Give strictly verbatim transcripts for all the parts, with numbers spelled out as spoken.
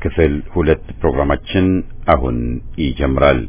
ክፍል ሁለት ፕሮግራማችን አሁን ይጀምራል።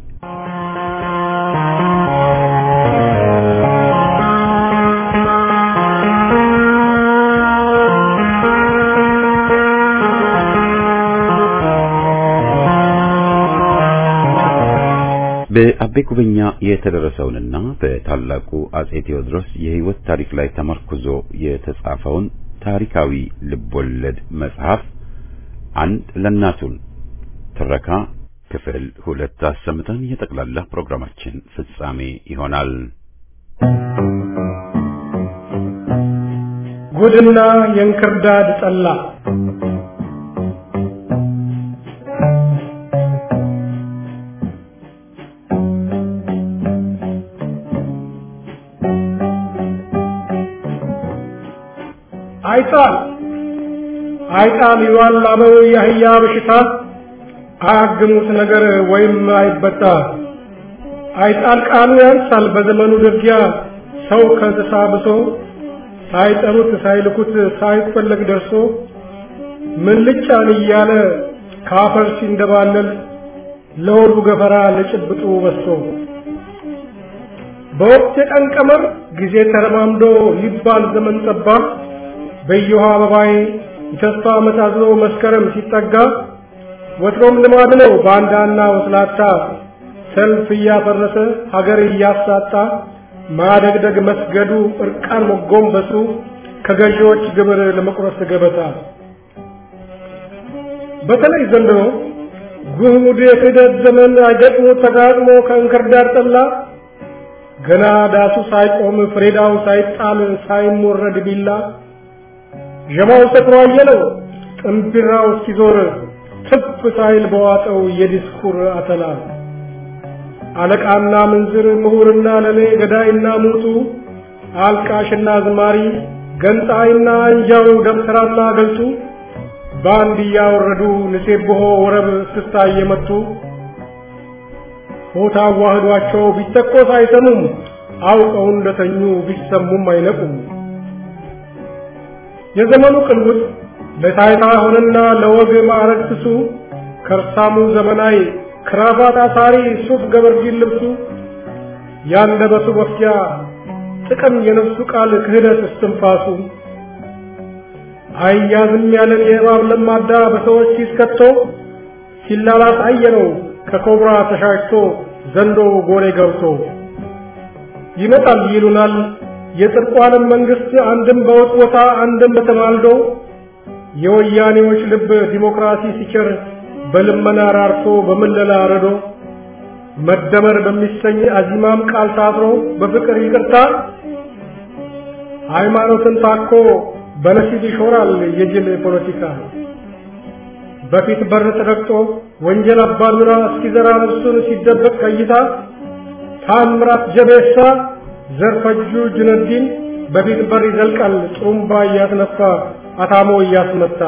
በአቤ ጉበኛ የተደረሰውንና በታላቁ አጼ ቴዎድሮስ የሕይወት ታሪክ ላይ ተመርኩዞ የተጻፈውን ታሪካዊ ልቦለድ መጽሐፍ አንድ ለናቱን ትረካ ክፍል ሁለት አሰምተን የጠቅላላ ፕሮግራማችን ፍጻሜ ይሆናል። ጉድና የእንክርዳድ ጠላ አይጣል አይጣል ይዋላበው ያህያ በሽታ አያግሙት ነገር ወይም አይበጣ አይጣል ቃሉ ያንሳል በዘመኑ ደርጊያ ሰው ከእንስሳ ብሶ ሳይጠሩት ሳይልኩት ሳይፈለግ ደርሶ ምን ልጫን እያለ ካፈር ሲንደባለል ለወዱ ገፈራ ለጭብጡ በሶ በወቅት የቀን ቀመር ጊዜ ተረማምዶ ሊባል ዘመን ጠባ በየውሃ አበባይ የተስፋ መታዝሎ መስከረም ሲጠጋ ወትሮም ልማድ ነው ባንዳና ወስላታ ሰልፍ እያፈረሰ ሀገር እያሳጣ ማደግደግ መስገዱ እርቃን መጎንበሱ ከገዢዎች ግብር ለመቁረስ ገበታ በተለይ ዘንድሮ ጉድ የክህደት ዘመን አገጥሞ ተጋጥሞ ከእንክርዳድ ጠላ ገና ዳሱ ሳይቆም ፍሬዳው ሳይጣል ሳይሞረድ ቢላ ጀማው ሰጥሮ አየለው ጥምብራው ሲዞር ትፍ ሳይል በዋጠው የዲስኩር አተላ አለቃና ምንዝር ምሁርና ለኔ ገዳይና ሙቱ አልቃሽና ዝማሪ ገንጣይና አንጃው ደብተራና ገልጡ ባንድ ያወረዱ ንሴብሖ ወረብ ስስታ እየመቱ ሆታ ዋህዷቸው ቢተኮስ አይሰሙም አውቀው እንደተኙ ቢሰሙም አይነቁም የዘመኑ ቅልውጥ ለታይታ ሆነና ለወግ ማዕረግ ትሱ ከርሳሙ ዘመናዊ ክራባት አሳሪ ሱፍ ገበርጂን ልብሱ ያንደበቱ ወፍያ ጥቅም የነፍሱ ቃል ክህደት እስትንፋሱ አያዝም ያለን የእባብ ለማዳ በሰዎች ሲስከቶ ሲላላት አየነው ከኮብራ ተሻሽቶ ዘንዶ ጎሬ ገብቶ ይመጣል ይሉናል የጥርቋንም መንግስት አንድም በወጥወታ አንድም በተማልዶ የወያኔዎች ልብ ዲሞክራሲ ሲቸር በልመና ራርቶ በመለላ ረዶ መደመር በሚሰኝ አዚማም ቃል ታስሮ በፍቅር ይቅርታ ሃይማኖትን ታኮ በነሲብ ይሾራል የጅል ፖለቲካ በፊት በር ተረግጦ ወንጀል አባዱራ እስኪዘራ ነፍሱን ሲደበቅ ከይታ ታምራት ጀቤሳ ዘርፈጁ ጅነዲን በፊት በር ይዘልቃል ጥሩምባ እያስነፋ አታሞ እያስመታ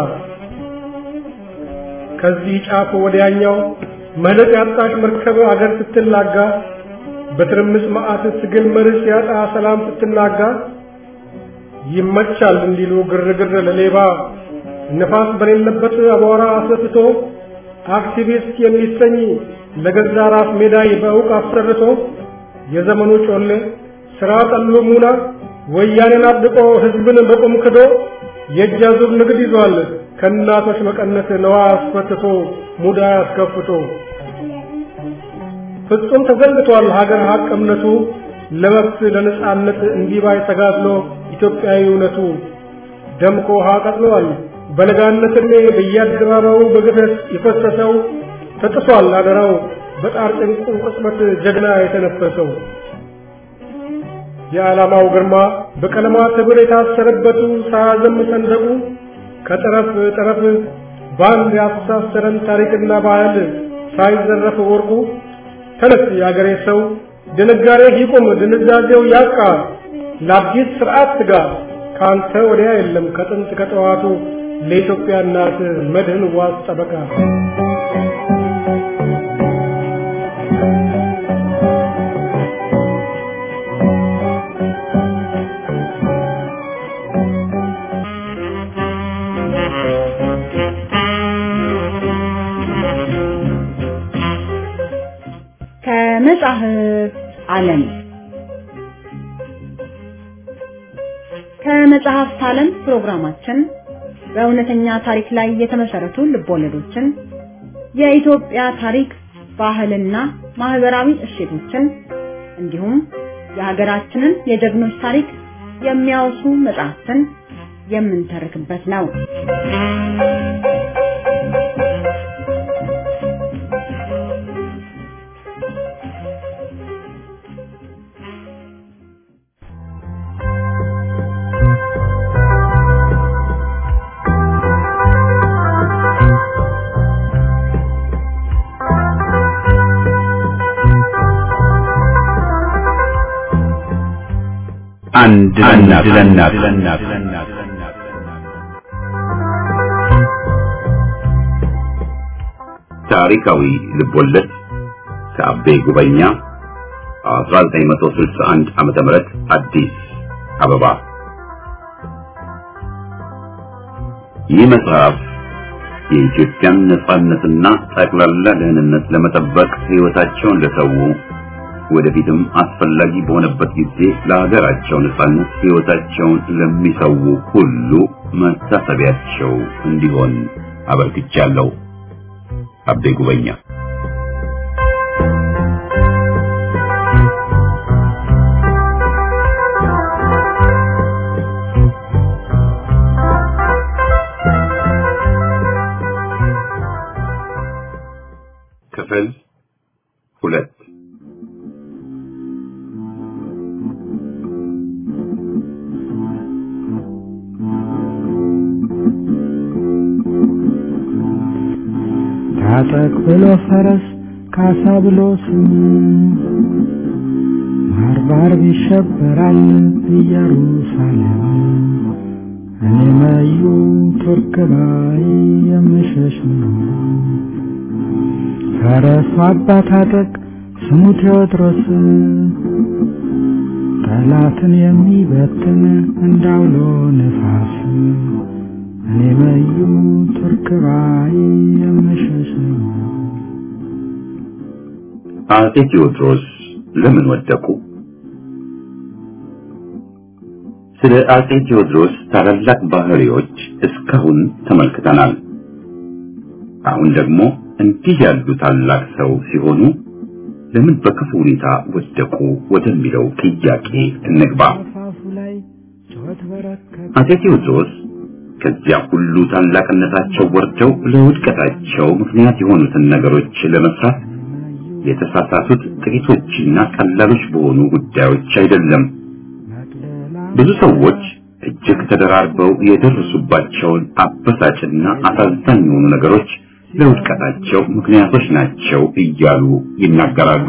ከዚህ ጫፍ ወዲያኛው መልክ ያጣሽ መርከብ አገር ስትላጋ በትርምስ መዓት ትግል መርስ ያጣ ሰላም ስትናጋ ይመቻል እንዲሉ ግርግር ለሌባ ነፋስ በሌለበት አቧራ አስፈትቶ አክቲቪስት የሚሰኝ ለገዛ ራስ ሜዳይ በእውቅ አሰርቶ የዘመኑ ጮሌ ስራ ጠሉ ሙና ወያኔን አጥቆ ህዝብን በቁም ክዶ የጃዙር ንግድ ይዟል ከናቶች መቀነት ነዋ አስፈትቶ ሙዳ አስከፍቶ ፍጹም ተዘንግቷል ሀገር ሀቅ እምነቱ ለመብት ለነጻነት እንዲባይ ተጋድሎ ኢትዮጵያዊነቱ ደምቆ ሀቀጥሏል በለጋነትኔ በየአደባባዩ በግፈት ይፈሰሰው ተጥሷል አደራው በጣር ጭንቁ ቅጽበት ጀግና የተነፈሰው የዓላማው ግርማ በቀለማት ህብር የታሰረበቱ ሳያዘም ሰንደቁ ከጠረፍ ጠረፍ ባንድ ያስተሳሰረን ታሪክና ባህል ሳይዘረፍ ወርቁ ተነስ ያገሬ ሰው ድንጋሬ ይቆም ድንዛዜው ያቃ ለአዲስ ስርዓት ትጋ ካንተ ወዲያ የለም ከጥንት ከጠዋቱ ለኢትዮጵያ እናት መድህን ዋስ ጠበቃ ከመጽሐፍ ዓለም ከመጽሐፍ ዓለም ፕሮግራማችን በእውነተኛ ታሪክ ላይ የተመሰረቱ ልቦለዶችን የኢትዮጵያ ታሪክ ባህልና ማህበራዊ እሴቶችን እንዲሁም የሀገራችንን የጀግኖች ታሪክ የሚያወሱ መጽሐፍትን የምንተርክበት ነው። አንድ ለናት ታሪካዊ ልቦለድ ከአቤ ጉበኛ አስራ ዘጠኝ መቶ ስልሳ አንድ ዓመተ ምህረት አዲስ አበባ። ይህ መጽሐፍ የኢትዮጵያን ነጻነትና ጠቅላላ ደህንነት ለመጠበቅ ሕይወታቸውን ለሰው ወደፊትም አስፈላጊ በሆነበት ጊዜ ለሀገራቸው ነጻነት ሕይወታቸውን ለሚሰው ሁሉ መታሰቢያቸው እንዲሆን አበርክቻለሁ። አቤ ጉበኛ። ክፍል ሁለት። ታጠቅ ብሎ ፈረስ ካሳ ብሎ ስም ባርባር ይሸበራል ኢየሩሳሌም። እኔ ማዩ ቱርክ ባይ የምሸሽ ነው። ፈረሱ አባ ታጠቅ ስሙ ቴዎድሮስ ጠላትን የሚበትን እንዳውሎ ነፋስ። እኔ ማዩ ቱርክ ባይ የምሸሽ ነው። አጼ ቴዎድሮስ ለምን ወደቁ? ስለ አጼ ቴዎድሮስ ታላላቅ ባህሪዎች እስካሁን ተመልክተናል። አሁን ደግሞ እንዲህ ያሉ ታላቅ ሰው ሲሆኑ ለምን በክፉ ሁኔታ ወደቁ ወደሚለው ጥያቄ እንግባ። አጼ ቴዎድሮስ ከዚያ ሁሉ ታላቅነታቸው ወርደው ለውድቀታቸው ምክንያት የሆኑትን ነገሮች ለመስራት የተሳሳቱት ጥቂቶችና ቀላሎች በሆኑ ጉዳዮች አይደለም። ብዙ ሰዎች እጅግ ተደራርበው የደረሱባቸውን አበሳጭና አሳዛኝ የሆኑ ነገሮች ለውድቀታቸው ምክንያቶች ናቸው እያሉ ይናገራሉ።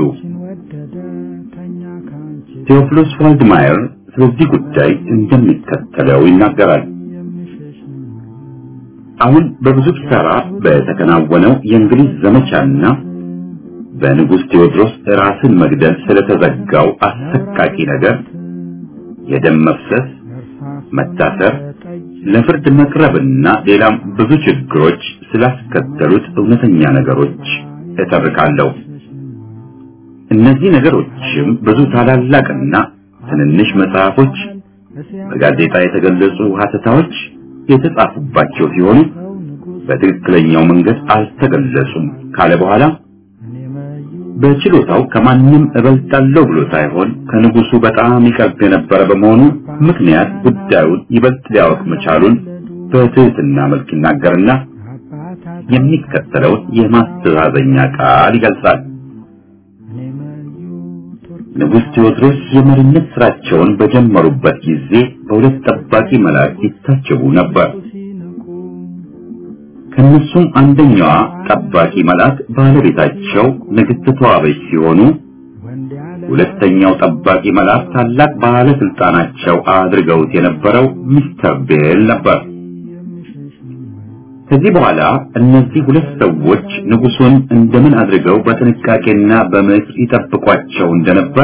ቴዎፍሎስ ዋልድማየር ስለዚህ ጉዳይ እንደሚከተለው ይናገራል። አሁን በብዙ ኪሳራ በተከናወነው የእንግሊዝ ዘመቻና በንጉሥ ቴዎድሮስ ራስን መግደል ስለተዘጋው አሰቃቂ ነገር የደም መፍሰስ፣ መታሰር፣ ለፍርድ መቅረብና ሌላም ብዙ ችግሮች ስላስከተሉት እውነተኛ ነገሮች እተርካለሁ። እነዚህ ነገሮችም ብዙ ታላላቅና ትንንሽ መጽሐፎች፣ በጋዜጣ የተገለጹ ሐተታዎች የተጻፉባቸው ሲሆኑ በትክክለኛው መንገድ አልተገለጹም ካለ በኋላ በችሎታው ከማንም እበልጣለሁ ብሎ ሳይሆን ከንጉሱ በጣም ይቀርብ የነበረ በመሆኑ ምክንያት ጉዳዩን ይበልጥ ሊያወቅ መቻሉን በትህትና መልክ ይናገርና የሚከተለውን የማስተዛዘኛ ቃል ይገልጻል። ንጉሥ ቴዎድሮስ የመሪነት ስራቸውን በጀመሩበት ጊዜ በሁለት ጠባቂ መላእክት ይታጀቡ ነበር። ከነሱም አንደኛዋ ጠባቂ መልአክ ባለቤታቸው ንግሥት ተዋበች ሲሆኑ ሁለተኛው ጠባቂ መልአክ ታላቅ ባለስልጣናቸው አድርገውት የነበረው ሚስተር ቤል ነበር። ከዚህ በኋላ እነዚህ ሁለት ሰዎች ንጉሱን እንደምን አድርገው በጥንቃቄና በምክር ይጠብቋቸው እንደነበር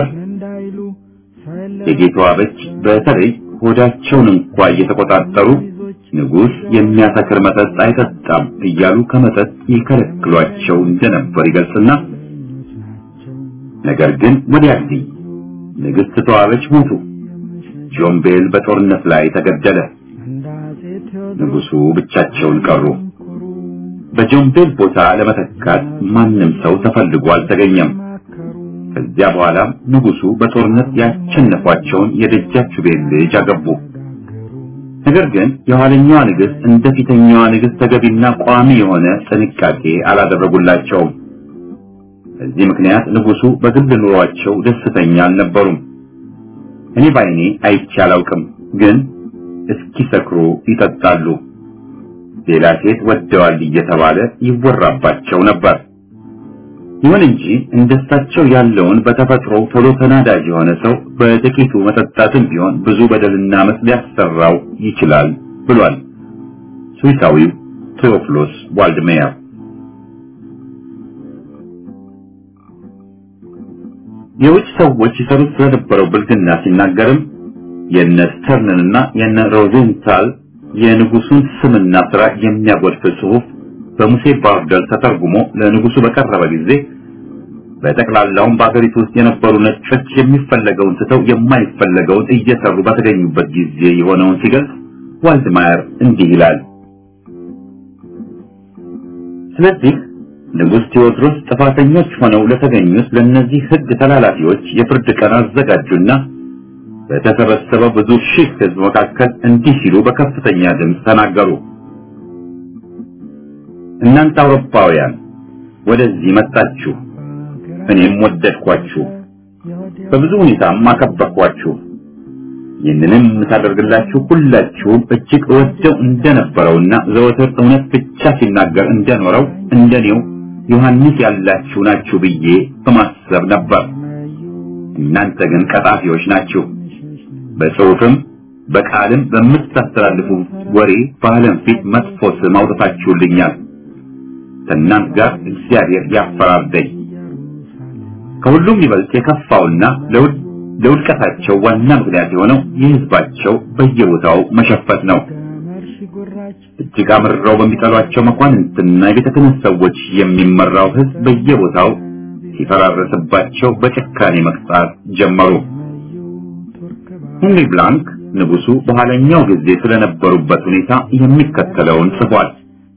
የጌታ ተዋበች በተለይ ሆዳቸውን እንኳን እየተቆጣጠሩ ንጉስ የሚያሰክር መጠጥ አይጠጣም እያሉ ከመጠጥ ይከለክሏቸው እንደነበር ይገልጽና ነገር ግን ወዲያልኝ ንግስት ተዋበች ሞቱ። ጆምቤል በጦርነት ላይ ተገደለ። ንጉሱ ብቻቸውን ቀሩ። በጆምቤል ቦታ ለመተካት ማንም ሰው ተፈልጎ አልተገኘም። ከዚያ በኋላ ንጉሱ በጦርነት ያሸነፏቸውን የደጃችቤል ልጅ አገቡ። ነገር ግን የኋለኛዋ ንግስት እንደ ፊተኛዋ ንግስት ተገቢና ቋሚ የሆነ ጥንቃቄ አላደረጉላቸውም። በዚህ ምክንያት ንጉሱ በግል ኑሯቸው ደስተኛ አልነበሩም። እኔ ባይኔ አይቼ አላውቅም፣ ግን እስኪሰክሩ ይጠጣሉ። ሌላ ሴት ወደዋል እየተባለ ይወራባቸው ነበር። ይሁን እንጂ እንደሳቸው ያለውን በተፈጥሮ ቶሎ ተናዳጅ የሆነ ሰው በጥቂቱ መጠጣትም ቢሆን ብዙ በደልና መስ ሊያሰራው ይችላል ብሏል ስዊሳዊው ቴዎፍሎስ ዋልድሜየር። የውጭ ሰዎች ይሰሩት ስለነበረው ብልግና ሲናገርም የነ ስተርንና የነ ሮዘንታል የንጉሱን ስምና ስራ የሚያጎድፍ ጽሑፍ በሙሴ ባርደል ተተርጉሞ ለንጉሱ በቀረበ ጊዜ በጠቅላላው በአገሪቱ ውስጥ የነበሩ ነጮች የሚፈለገውን ትተው የማይፈለገውን እየሰሩ በተገኙበት ጊዜ የሆነውን ሲገልጽ ዋልድሜየር እንዲህ ይላል። ስለዚህ ንጉስ ቴዎድሮስ ጥፋተኞች ሆነው ለተገኙት ለነዚህ ሕግ ተላላፊዎች የፍርድ ቀን አዘጋጁና በተሰበሰበው ብዙ ሺህ ሕዝብ መካከል እንዲህ ሲሉ በከፍተኛ ድምፅ ተናገሩ። እናንተ አውሮፓውያን ወደዚህ መጣችሁ፣ እኔም ወደድኳችሁ፣ በብዙ ሁኔታም አከበርኳችሁ። ይህንንም ታደርግላችሁ ሁላችሁም እጅግ ወደው እንደነበረውና ዘወትር እውነት ብቻ ሲናገር እንደኖረው እንደኔው ዮሐንስ ያላችሁ ናችሁ ብዬ በማሰብ ነበር። እናንተ ግን ቀጣፊዎች ናችሁ። በጽሑፍም በቃልም በምታስተላልፉ ወሬ በዓለም ፊት መጥፎ ስም አውጥታችሁልኛል። ከእናንተ ጋር እግዚአብሔር ያፈራርደኝ። ከሁሉም ይበልጥ የከፋውና ለውድቀታቸው ዋና ምክንያት የሆነው የሕዝባቸው በየቦታው መሸፈት ነው። እጅግ አምርረው በሚጠሏቸው መኳንንትና የቤተ ክህነት ሰዎች የሚመራው ሕዝብ በየቦታው ሲፈራረስባቸው በጭካኔ መቅጣት ጀመሩ። ሄንሪ ብላንክ ንጉሱ በኋለኛው ጊዜ ስለነበሩበት ሁኔታ የሚከተለውን ጽፏል።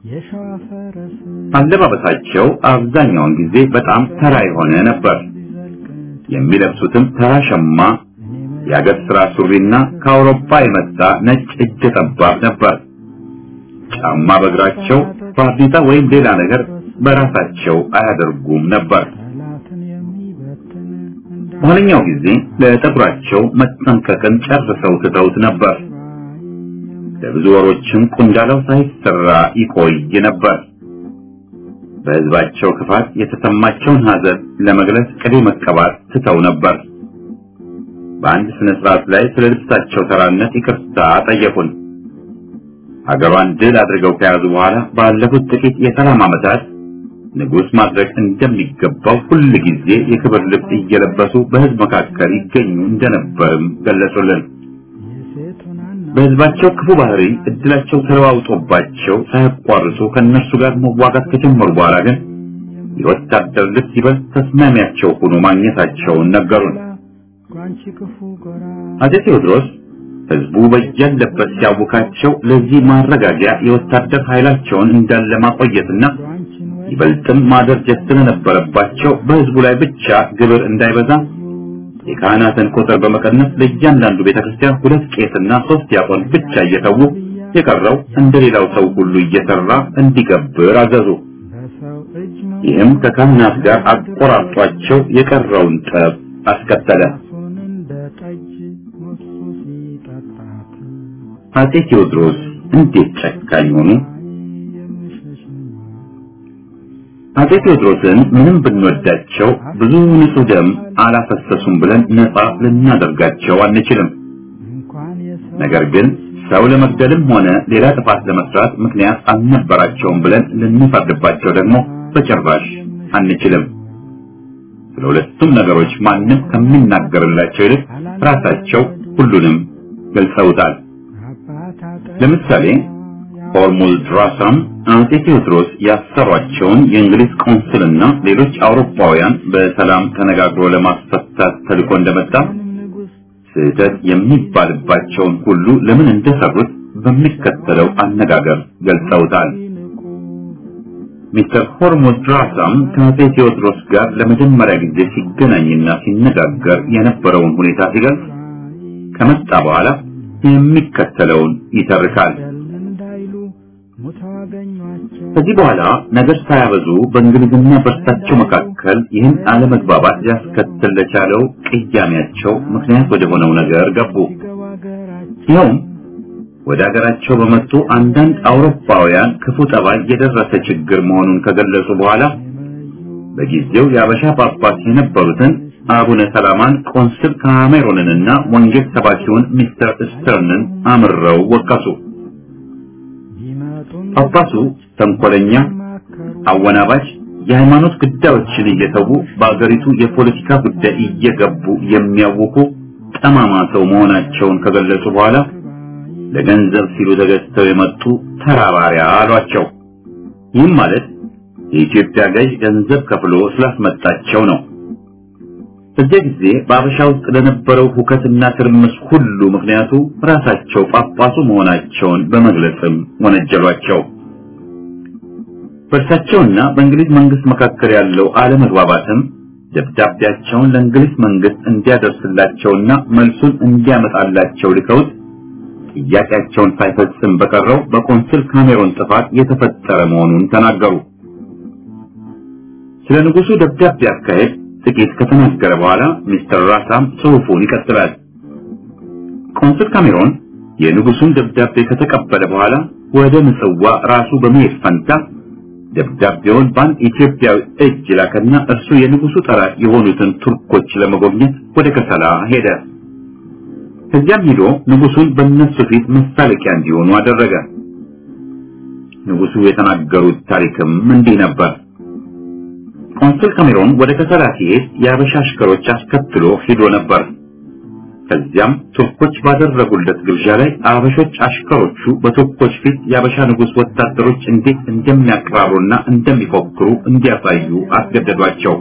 አለባበሳቸው አብዛኛውን ጊዜ በጣም ተራ የሆነ ነበር። የሚለብሱትም ተራ ሸማ፣ የአገር ስራ ሱሪና ከአውሮፓ የመጣ ነጭ እጀ ጠባብ ነበር። ጫማ በእግራቸው ባርኔጣ ወይም ሌላ ነገር በራሳቸው አያደርጉም ነበር። በኋለኛው ጊዜ ለጠጉራቸው መጠንቀቅን ጨርሰው ትተውት ነበር። ለብዙ ወሮችም ቁንዳላው ሳይሰራ ይቆይ ነበር። በሕዝባቸው ክፋት የተሰማቸውን ሐዘን ለመግለጽ ቅቤ መቀባት ትተው ነበር። በአንድ ስነ ስርዓት ላይ ስለ ልብሳቸው ተራነት ይቅርታ ጠየቁን። ሀገሯን ድል አድርገው ከያዙ በኋላ ባለፉት ጥቂት የሰላም ዓመታት ንጉስ ማድረግ እንደሚገባው ሁሉ ጊዜ የክብር ልብስ እየለበሱ በሕዝብ መካከል ይገኙ እንደነበርም ገለጹልን። በሕዝባቸው ክፉ ባህሪ እድላቸው ተለዋውጦባቸው ሳይቋርጡ ከነሱ ጋር መዋጋት ከጀመሩ በኋላ ግን የወታደር ልብስ ይበልጥ ተስማሚያቸው ሆኖ ማግኘታቸውን ነገሩን። አፄ ቴዎድሮስ ሕዝቡ በያለበት ሲያውካቸው ለዚህ ማረጋጊያ የወታደር ኃይላቸውን እንዳለ ማቆየትና ይበልጥም ማደራጀት ስለነበረባቸው በሕዝቡ ላይ ብቻ ግብር እንዳይበዛ የካህናትን ቁጥር በመቀነስ ለእያንዳንዱ ቤተክርስቲያን ሁለት ቄስና ሶስት ዲያቆን ብቻ እየተዉ የቀረው እንደሌላው ሰው ሁሉ እየሰራ እንዲገብር አዘዙ። ይህም ከካህናት ጋር አቆራጧቸው የቀረውን ጠብ አስከተለ። አፄ ቴዎድሮስ እንዴት ጨካኝ ሆኑ! አፄ ቴዎድሮስን ምንም ብንወዳቸው ብዙ ንጹህ ደም አላፈሰሱም ብለን ነፃ ልናደርጋቸው አንችልም። ነገር ግን ሰው ለመግደልም ሆነ ሌላ ጥፋት ለመስራት ምክንያት አልነበራቸውም ብለን ልንፈርድባቸው ደግሞ በጭራሽ አንችልም። ስለሁለቱም ነገሮች ማንም ከሚናገርላቸው ይልቅ ራሳቸው ሁሉንም ገልጸውታል። ለምሳሌ ሆርሙዝድራሳም አጼ ቴዎድሮስ ያሰሯቸውን የእንግሊዝ ቆንስልና ሌሎች አውሮፓውያን በሰላም ተነጋግሮ ለማስፈታት ተልኮ እንደመጣ ስህተት የሚባልባቸውን ሁሉ ለምን እንደሰሩት በሚከተለው አነጋገር ገልጸውታል። ሚስተር ሆርሙዝድራሳም ከአጼ ቴዎድሮስ ጋር ለመጀመሪያ ጊዜ ሲገናኝና ሲነጋገር የነበረውን ሁኔታ ሲገልጽ ከመጣ በኋላ የሚከተለውን ይተርካል። ከዚህ በኋላ ነገር ሳያበዙ በእንግሊዝና በእርሳቸው መካከል ይህን አለመግባባት ሊያስከትል ለቻለው ቅያሜያቸው ምክንያት ወደ ሆነው ነገር ገቡ። ይኸውም ወደ ሀገራቸው በመጡ አንዳንድ አውሮፓውያን ክፉ ጠባይ የደረሰ ችግር መሆኑን ከገለጹ በኋላ በጊዜው የአበሻ ጳጳስ የነበሩትን አቡነ ሰላማን ቆንስል ካሜሮንንና ወንጌል ሰባኪውን ሚስተር ስተርንን አምረው ወቀሱ። ጳጳሱ ተንኮለኛ፣ አወናባጅ፣ የሃይማኖት ጉዳዮችን እየተዉ በአገሪቱ የፖለቲካ ጉዳይ እየገቡ የሚያውቁ ጠማማ ሰው መሆናቸውን ከገለጹ በኋላ ለገንዘብ ሲሉ ተገዝተው የመጡ ተራባሪያ አሏቸው። ይህም ማለት የኢትዮጵያ ገዥ ገንዘብ ከፍሎ ስላስመጣቸው ነው። በዚህ ጊዜ በአበሻ ውስጥ ለነበረው ሁከትና ትርምስ ሁሉ ምክንያቱ ራሳቸው ጳጳሱ መሆናቸውን በመግለጽም ወነጀሏቸው። በእርሳቸውና በእንግሊዝ መንግስት መካከል ያለው አለመግባባትም ደብዳቤያቸውን ለእንግሊዝ መንግስት እንዲያደርስላቸውና መልሱን እንዲያመጣላቸው ልከውት ጥያቄያቸውን ሳይፈጽም በቀረው በቆንስል ካሜሮን ጥፋት የተፈጠረ መሆኑን ተናገሩ። ስለ ንጉሱ ደብዳቤ አካሄድ ጥቂት ከተናገረ በኋላ ሚስተር ራሳም ጽሑፉን ይቀጥላል። ቆንስል ካሜሮን የንጉሱን ደብዳቤ ከተቀበለ በኋላ ወደ ምጽዋ ራሱ በመሄድ ፈንታ ደብዳቤውን በአንድ ኢትዮጵያዊ እጅ ላከና እርሱ የንጉሱ ጠላት የሆኑትን ቱርኮች ለመጎብኘት ወደ ከሰላ ሄደ። ከዚያም ሄዶ ንጉሱን በእነሱ ፊት መሳለቂያ እንዲሆኑ አደረገ። ንጉሱ የተናገሩት ታሪክም እንዲህ ነበር። ቆንስል ካሜሮን ወደ ከሰላ ሲሄድ የአበሻ አሽከሮች አስከትሎ ሄዶ ነበር። ከዚያም ቱርኮች ባደረጉለት ግብዣ ላይ አበሾች አሽከሮቹ በቱርኮች ፊት የአበሻ ንጉስ ወታደሮች እንዴት እንደሚያቀራሩና እንደሚፎክሩ እንዲያሳዩ አስገደዷቸው።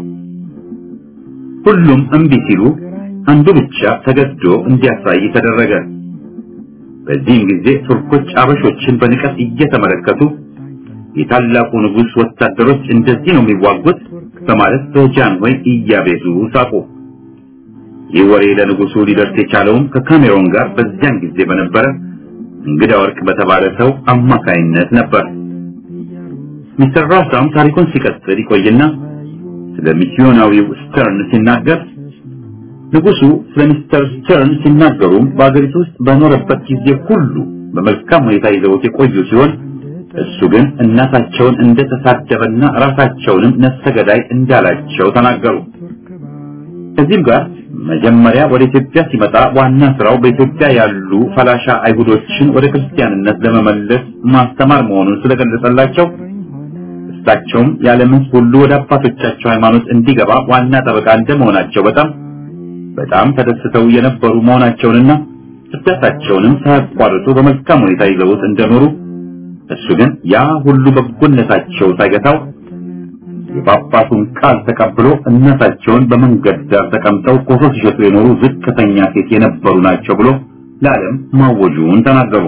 ሁሉም እምቢ ሲሉ አንዱ ብቻ ተገዶ እንዲያሳይ ተደረገ። በዚህም ጊዜ ቱርኮች አበሾችን በንቀት እየተመለከቱ የታላቁ ንጉስ ወታደሮች እንደዚህ ነው የሚዋጉት በማለት በጃንሆይ እያቤዙ ሳቁ። ይህ ወሬ ለንጉሱ ሊደርስ የቻለውም ከካሜሮን ጋር በዚያን ጊዜ በነበረ እንግዳ ወርቅ በተባለ ሰው አማካይነት ነበር። ሚስተር ራሳም ታሪኩን ሲቀጥል ይቆይና ስለ ሚስዮናዊው ስተርን ሲናገር ንጉሱ ስለ ሚስተር ስተርን ሲናገሩ በአገሪቱ ውስጥ በኖረበት ጊዜ ሁሉ በመልካም ሁኔታ ይዘውት የቆዩ ሲሆን እሱ ግን እናታቸውን እንደተሳደበና ራሳቸውንም ነፍሰ ገዳይ እንዳላቸው ተናገሩ። ከዚህም ጋር መጀመሪያ ወደ ኢትዮጵያ ሲመጣ ዋና ስራው በኢትዮጵያ ያሉ ፈላሻ አይሁዶችን ወደ ክርስቲያንነት ለመመለስ ማስተማር መሆኑን ስለገለጸላቸው እሳቸውም ያለምን ሁሉ ወደ አባቶቻቸው ሃይማኖት እንዲገባ ዋና ጠበቃ እንደመሆናቸው በጣም በጣም ተደስተው የነበሩ መሆናቸውንና እርዳታቸውንም ሳያቋርጡ በመልካም ሁኔታ ይዘውት እንደኖሩ እሱ ግን ያ ሁሉ በጎነታቸው ሳይገታው የጳጳሱን ቃል ተቀብሎ እናታቸውን በመንገድ ዳር ተቀምጠው ኮሶ ሲሸጡ የኖሩ ዝቅተኛ ሴት የነበሩ ናቸው ብሎ ለዓለም ማወጁን ተናገሩ።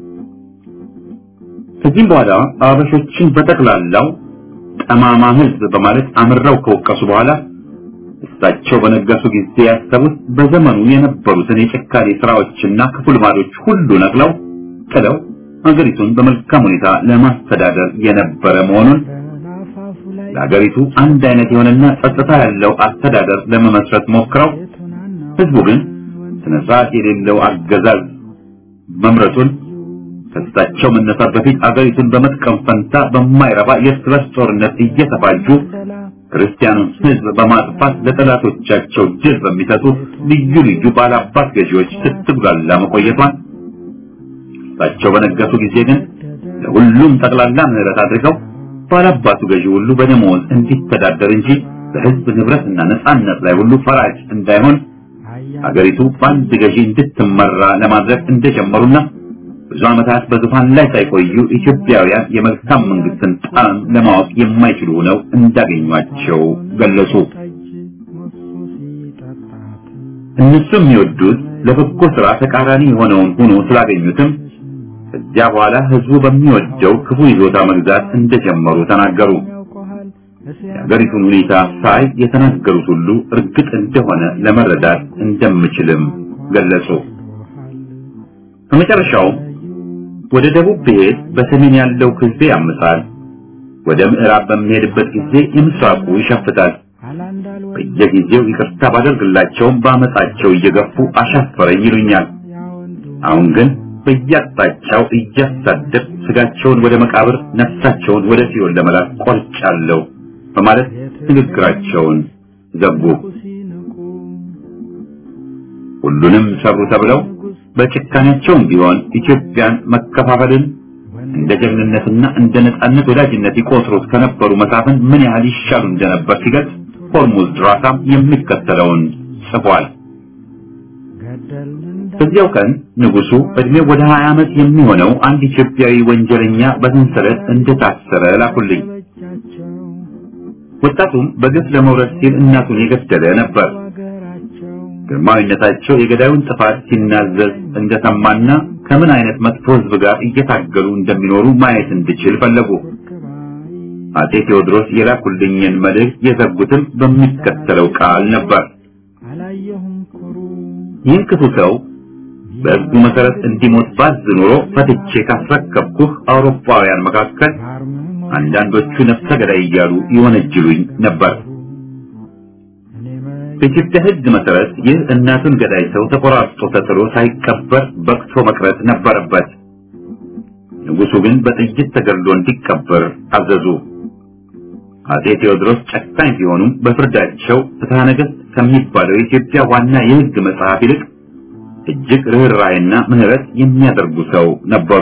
ከዚህም በኋላ አበሾችን በጠቅላላው ጠማማ ሕዝብ በማለት አምረው ከወቀሱ በኋላ እሳቸው በነገሱ ጊዜ ያሰቡት በዘመኑ የነበሩትን የጭካኔ ስራዎችና ክፉ ልማዶች ሁሉ ነቅለው ጥለው ሀገሪቱን በመልካም ሁኔታ ለማስተዳደር የነበረ መሆኑን ለሀገሪቱ አንድ አይነት የሆነና ጸጥታ ያለው አስተዳደር ለመመስረት ሞክረው ህዝቡ ግን ስነስርዓት የሌለው አገዛዝ መምረጡን ከእሳቸው መነሳት በፊት ሀገሪቱን በመጥቀም ፈንታ በማይረባ የእርስ በርስ ጦርነት እየተፋጁ ክርስቲያኑን ህዝብ በማጥፋት ለጠላቶቻቸው ድል በሚሰጡ ልዩ ልዩ ባላባት ገዢዎች ስትጉላላ መቆየቷን እሳቸው በነገሱ ጊዜ ግን ለሁሉም ጠቅላላ ምህረት አድርገው ባላባቱ ገዢ ሁሉ በደሞዝ እንዲተዳደር እንጂ በህዝብ ንብረትና ነፃነት ላይ ሁሉ ፈራጅ እንዳይሆን ሀገሪቱ በአንድ ገዢ እንድትመራ ለማድረግ እንደጀመሩና ብዙ ዓመታት በዙፋን ላይ ሳይቆዩ ኢትዮጵያውያን የመልካም መንግስትን ጣዕም ለማወቅ የማይችሉ ነው እንዳገኟቸው ገለጹ። እነሱ የሚወዱት ለበጎ ስራ ተቃራኒ የሆነውን ሆኖ ስላገኙትም ከዚያ በኋላ ህዝቡ በሚወደው ክፉ ይዞታ መግዛት እንደጀመሩ ተናገሩ። የሀገሪቱን ሁኔታ ሳይ የተናገሩት ሁሉ እርግጥ እንደሆነ ለመረዳት እንደምችልም ገለጹ። በመጨረሻው ወደ ደቡብ ብሄድ በሰሜን ያለው ህዝብ ያምሳል፣ ወደ ምዕራብ በሚሄድበት ጊዜ የምስራቁ ይሸፍታል። በየጊዜው ይቅርታ ባደርግላቸውም በአመጻቸው እየገፉ አሻፈረኝ ይሉኛል። አሁን ግን በየአቅጣጫው እያሳደድ ስጋቸውን ወደ መቃብር ነፍሳቸውን ወደ ሲኦል ለመላክ ቆርጫለሁ በማለት ንግግራቸውን ዘጉ። ሁሉንም ሰሩ ተብለው በጭካኔያቸውም ቢሆን ኢትዮጵያን መከፋፈልን እንደ ጀግንነትና እንደ ነጻነት ወዳጅነት ይቆጥሩት ከነበሩ መሳፍን ምን ያህል ይሻሉ እንደነበር ሲገልጽ ሆርሙዝ ድራሳም የሚከተለውን ጽፏል። በዚያው ቀን ንጉሱ እድሜው ወደ ሀያ ዓመት የሚሆነው አንድ ኢትዮጵያዊ ወንጀለኛ በሰንሰለት እንደታሰረ ላኩልኝ። ወጣቱም በግፍ ለመውረድ ሲል እናቱን የገደለ ነበር። ግርማዊነታቸው የገዳዩን ጥፋት ሲናዘዝ እንደሰማና ከምን አይነት መጥፎ ህዝብ ጋር እየታገሉ እንደሚኖሩ ማየት እንድችል ፈለጉ። አጤ ቴዎድሮስ የላኩልኝን መልእክት የዘጉትም በሚከተለው ቃል ነበር። ይህን ክፉ ሰው በሕጉ መሰረት እንዲሞት ባዝ ኖሮ ፈትቼ ካስረከብኩህ አውሮፓውያን መካከል አንዳንዶቹ ነፍሰ ገዳይ እያሉ ይወነጅሉኝ ነበር። በኢትዮጵያ ሕግ መሰረት ይህ እናቱን ገዳይ ሰው ተቆራርጦ ተጥሎ ሳይቀበር በቅቶ መቅረት ነበረበት። ንጉሱ ግን በጥይት ተገድሎ እንዲቀበር አዘዙ። አጤ ቴዎድሮስ ጨካኝ ቢሆኑም በፍርዳቸው ፍትሐ ነገሥት ከሚባለው የኢትዮጵያ ዋና የሕግ መጽሐፍ ይልቅ እጅግ ርኅራኄና ምሕረት የሚያደርጉ ሰው ነበሩ።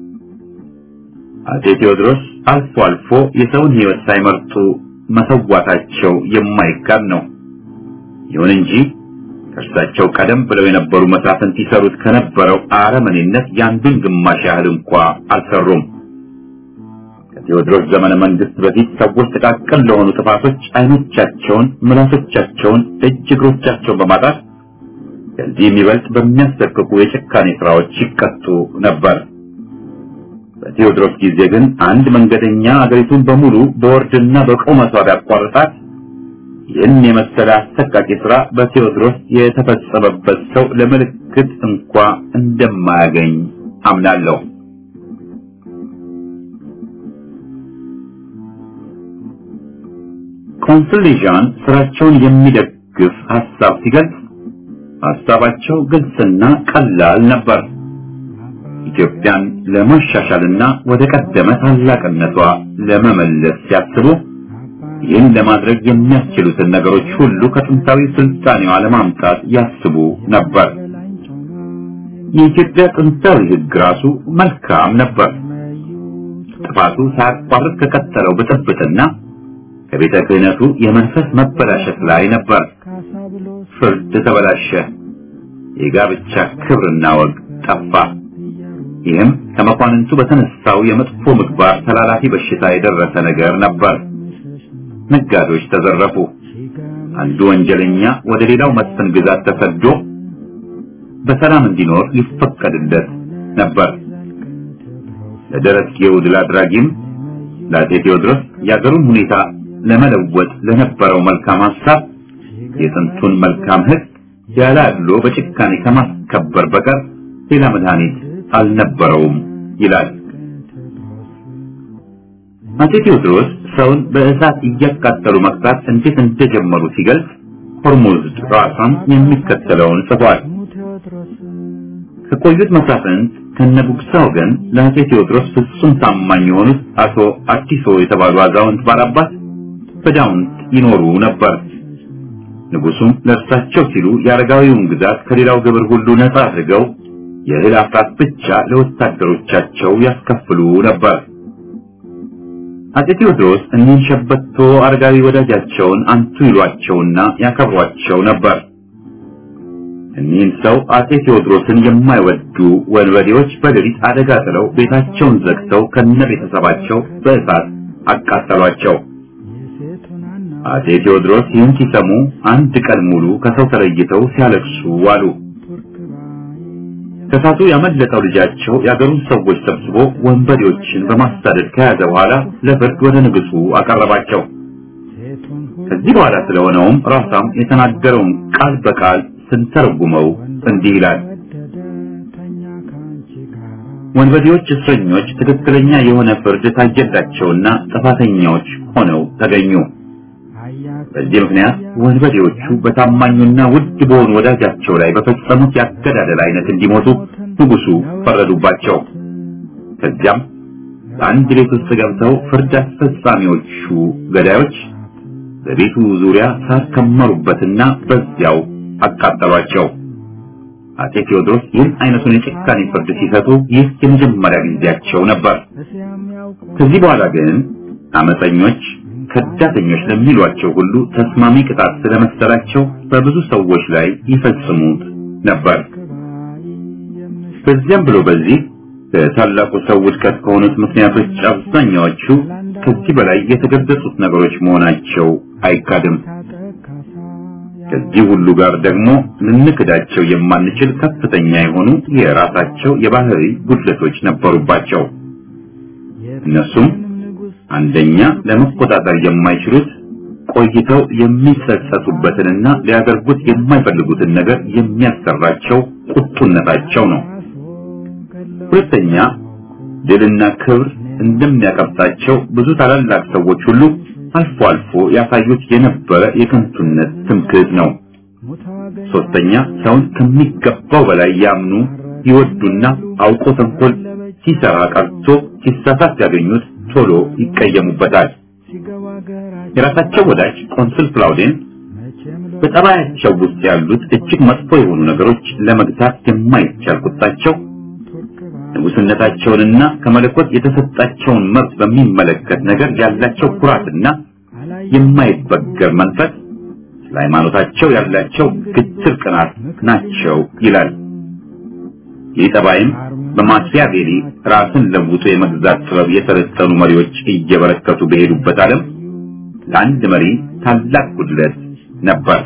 አጤ ቴዎድሮስ አልፎ አልፎ የሰውን ሕይወት ሳይመርጡ መሰዋታቸው የማይካድ ነው። ይሁን እንጂ ከእርሳቸው ቀደም ብለው የነበሩ መሳፍንት ይሰሩት ከነበረው አረመኔነት ያንዱን ግማሽ ያህል እንኳ አልሰሩም። ከቴዎድሮስ ዘመነ መንግስት በፊት ሰዎች ጥቃቅን ለሆኑ ጥፋቶች ዓይኖቻቸውን፣ ምላሶቻቸውን፣ እጅ እግሮቻቸውን በማጣት ከዚህ የሚበልጥ በሚያስደቅቁ የጭካኔ ስራዎች ይቀጡ ነበር። በቴዎድሮስ ጊዜ ግን አንድ መንገደኛ አገሪቱን በሙሉ በወርድና በቁመቷ ቢያቋርጣት ይህን የመሰለ አሰቃቂ ስራ በቴዎድሮስ የተፈጸመበት ሰው ለምልክት እንኳ እንደማያገኝ አምናለሁ። ኮንስሌሽን ስራቸውን የሚደግፍ ሐሳብ ሲገልጽ ሐሳባቸው ግልጽና ቀላል ነበር። ኢትዮጵያን ለማሻሻልና ወደ ቀደመ ታላቅነቷ ለመመለስ ሲያስቡ ይህን ለማድረግ የሚያስችሉትን ነገሮች ሁሉ ከጥንታዊ ስልጣኔዋ ለማምጣት ያስቡ ነበር። የኢትዮጵያ ጥንታዊ ሕግ ራሱ መልካም ነበር። ጥፋቱ ሳያቋርጥ ከቀጠለው ብጥብጥና ከቤተ ክህነቱ የመንፈስ መበላሸት ላይ ነበር። ፍርድ ተበላሸ። የጋብቻ ክብርና ወግ ጠፋ። ይህም ከመኳንንቱ በተነሳው የመጥፎ ምግባር ተላላፊ በሽታ የደረሰ ነገር ነበር። ነጋዴዎች ተዘረፉ። አንዱ ወንጀለኛ ወደ ሌላው መስፍን ግዛት ተሰዶ በሰላም እንዲኖር ይፈቀድለት ነበር። ለደረስጌው ድል አድራጊም ለአጤ ቴዎድሮስ የአገሩን ሁኔታ ለመለወጥ ለነበረው መልካም ሐሳብ የጥንቱን መልካም ሕግ ያለ አድሎ በጭካኔ ከማስከበር በቀር ሌላ መድኃኒት አልነበረውም ይላል። አጤ ቴዎድሮስ ሰውን በእሳት እያቃጠሉ መቅጣት እንዴት እንደጀመሩ ሲገልጽ ሆርሙዝ ራሳም የሚከተለውን ጽፏል። ከቆዩት መሳፍንት ከነጉግሳ ወገን ለአጤ ቴዎድሮስ ፍጹም ታማኝ የሆኑት አቶ አዲሶ የተባሉ አዛውንት ባላባት በዳውንት ይኖሩ ነበር። ንጉሱም ለእርሳቸው ሲሉ የአረጋዊውን ግዛት ከሌላው ግብር ሁሉ ነፃ አድርገው የእህል አፍራት ብቻ ለወታደሮቻቸው ያስከፍሉ ነበር። አጤ ቴዎድሮስ እኒህን ሸበቶ አረጋዊ ወዳጃቸውን አንቱ ይሏቸውና ያከብሯቸው ነበር። እኒህን ሰው አጼ ቴዎድሮስን የማይወዱ ወንበዴዎች በሌሊት አደጋ ጥለው ቤታቸውን ዘግተው ከነቤተሰባቸው በእሳት አቃጠሏቸው። አጼ ቴዎድሮስ ይህን ሲሰሙ አንድ ቀን ሙሉ ከሰው ተለይተው ሲያለቅሱ ዋሉ። ከሳቱ ያመለጠው ልጃቸው የአገሩን ሰዎች ሰብስቦ ወንበዴዎችን በማሳደድ ከያዘ በኋላ ለፍርድ ወደ ንጉሱ አቀረባቸው። ከዚህ በኋላ ስለሆነውም ራሳም የተናገረውን ቃል በቃል ስንተረጉመው እንዲህ ይላል። ወንበዴዎች እስረኞች ትክክለኛ የሆነ ፍርድ ታየላቸውና ጥፋተኛዎች ሆነው ተገኙ። በዚህ ምክንያት ወንበዴዎቹ በታማኙና ውድ በሆኑ ወዳጃቸው ላይ በፈጸሙት ያገዳደል አይነት እንዲሞቱ ንጉሱ ፈረዱባቸው። ከዚያም በአንድ ቤት ውስጥ ገብተው ፍርድ አስፈጻሚዎቹ ገዳዮች በቤቱ ዙሪያ ሳር ከመሩበትና በዚያው አቃጠሏቸው። አጼ ቴዎድሮስ ይህን አይነቱን የጭካኔ ፍርድ ሲሰጡ ይህ የመጀመሪያ ጊዜያቸው ነበር። ከዚህ በኋላ ግን አመፀኞች ከዳተኞች ለሚሏቸው ሁሉ ተስማሚ ቅጣት ስለመሰላቸው በብዙ ሰዎች ላይ ይፈጽሙት ነበር። በዚያም ብሎ በዚህ ታላቁ ሰው ውድቀት ከሆኑት ምክንያቶች አብዛኛዎቹ ከዚህ በላይ የተገለጹት ነገሮች መሆናቸው አይካድም። ከዚህ ሁሉ ጋር ደግሞ ልንክዳቸው የማንችል ከፍተኛ የሆኑ የራሳቸው የባህሪ ጉድለቶች ነበሩባቸው። እነሱም አንደኛ ለመቆጣጠር የማይችሉት ቆይተው የሚጸጸቱበትንና ሊያደርጉት የማይፈልጉትን ነገር የሚያሰራቸው ቁጡነታቸው ነው። ሁለተኛ ድልና ክብር እንደሚያቀብጣቸው ብዙ ታላላቅ ሰዎች ሁሉ አልፎ አልፎ ያሳዩት የነበረ የከንቱነት ትምክህት ነው። ሶስተኛ ሰውን ከሚገባው በላይ ያምኑ ይወዱና አውቆ ተንኮል ሲሰራ ቀርቶ ሲሳሳት ያገኙት ቶሎ ይቀየሙበታል። የራሳቸው ወዳጅ ኮንሱል ክላውዲን በጠባያቸው ውስጥ ያሉት እጅግ መጥፎ የሆኑ ነገሮች ለመግታት የማይቻል ቁጣቸው ንጉስነታቸውንና ከመለኮት የተሰጣቸውን መብት በሚመለከት ነገር ያላቸው ኩራትና የማይበገር መንፈስ ለሃይማኖታቸው ያላቸው ግትር ቅናት ናቸው ይላል። ይህ ጠባይም በማኪያቬሊ ራስን ለውጦ የመግዛት ጥበብ የተረተኑ መሪዎች እየበረከቱ በሄዱበት ዓለም ለአንድ መሪ ታላቅ ጉድለት ነበር።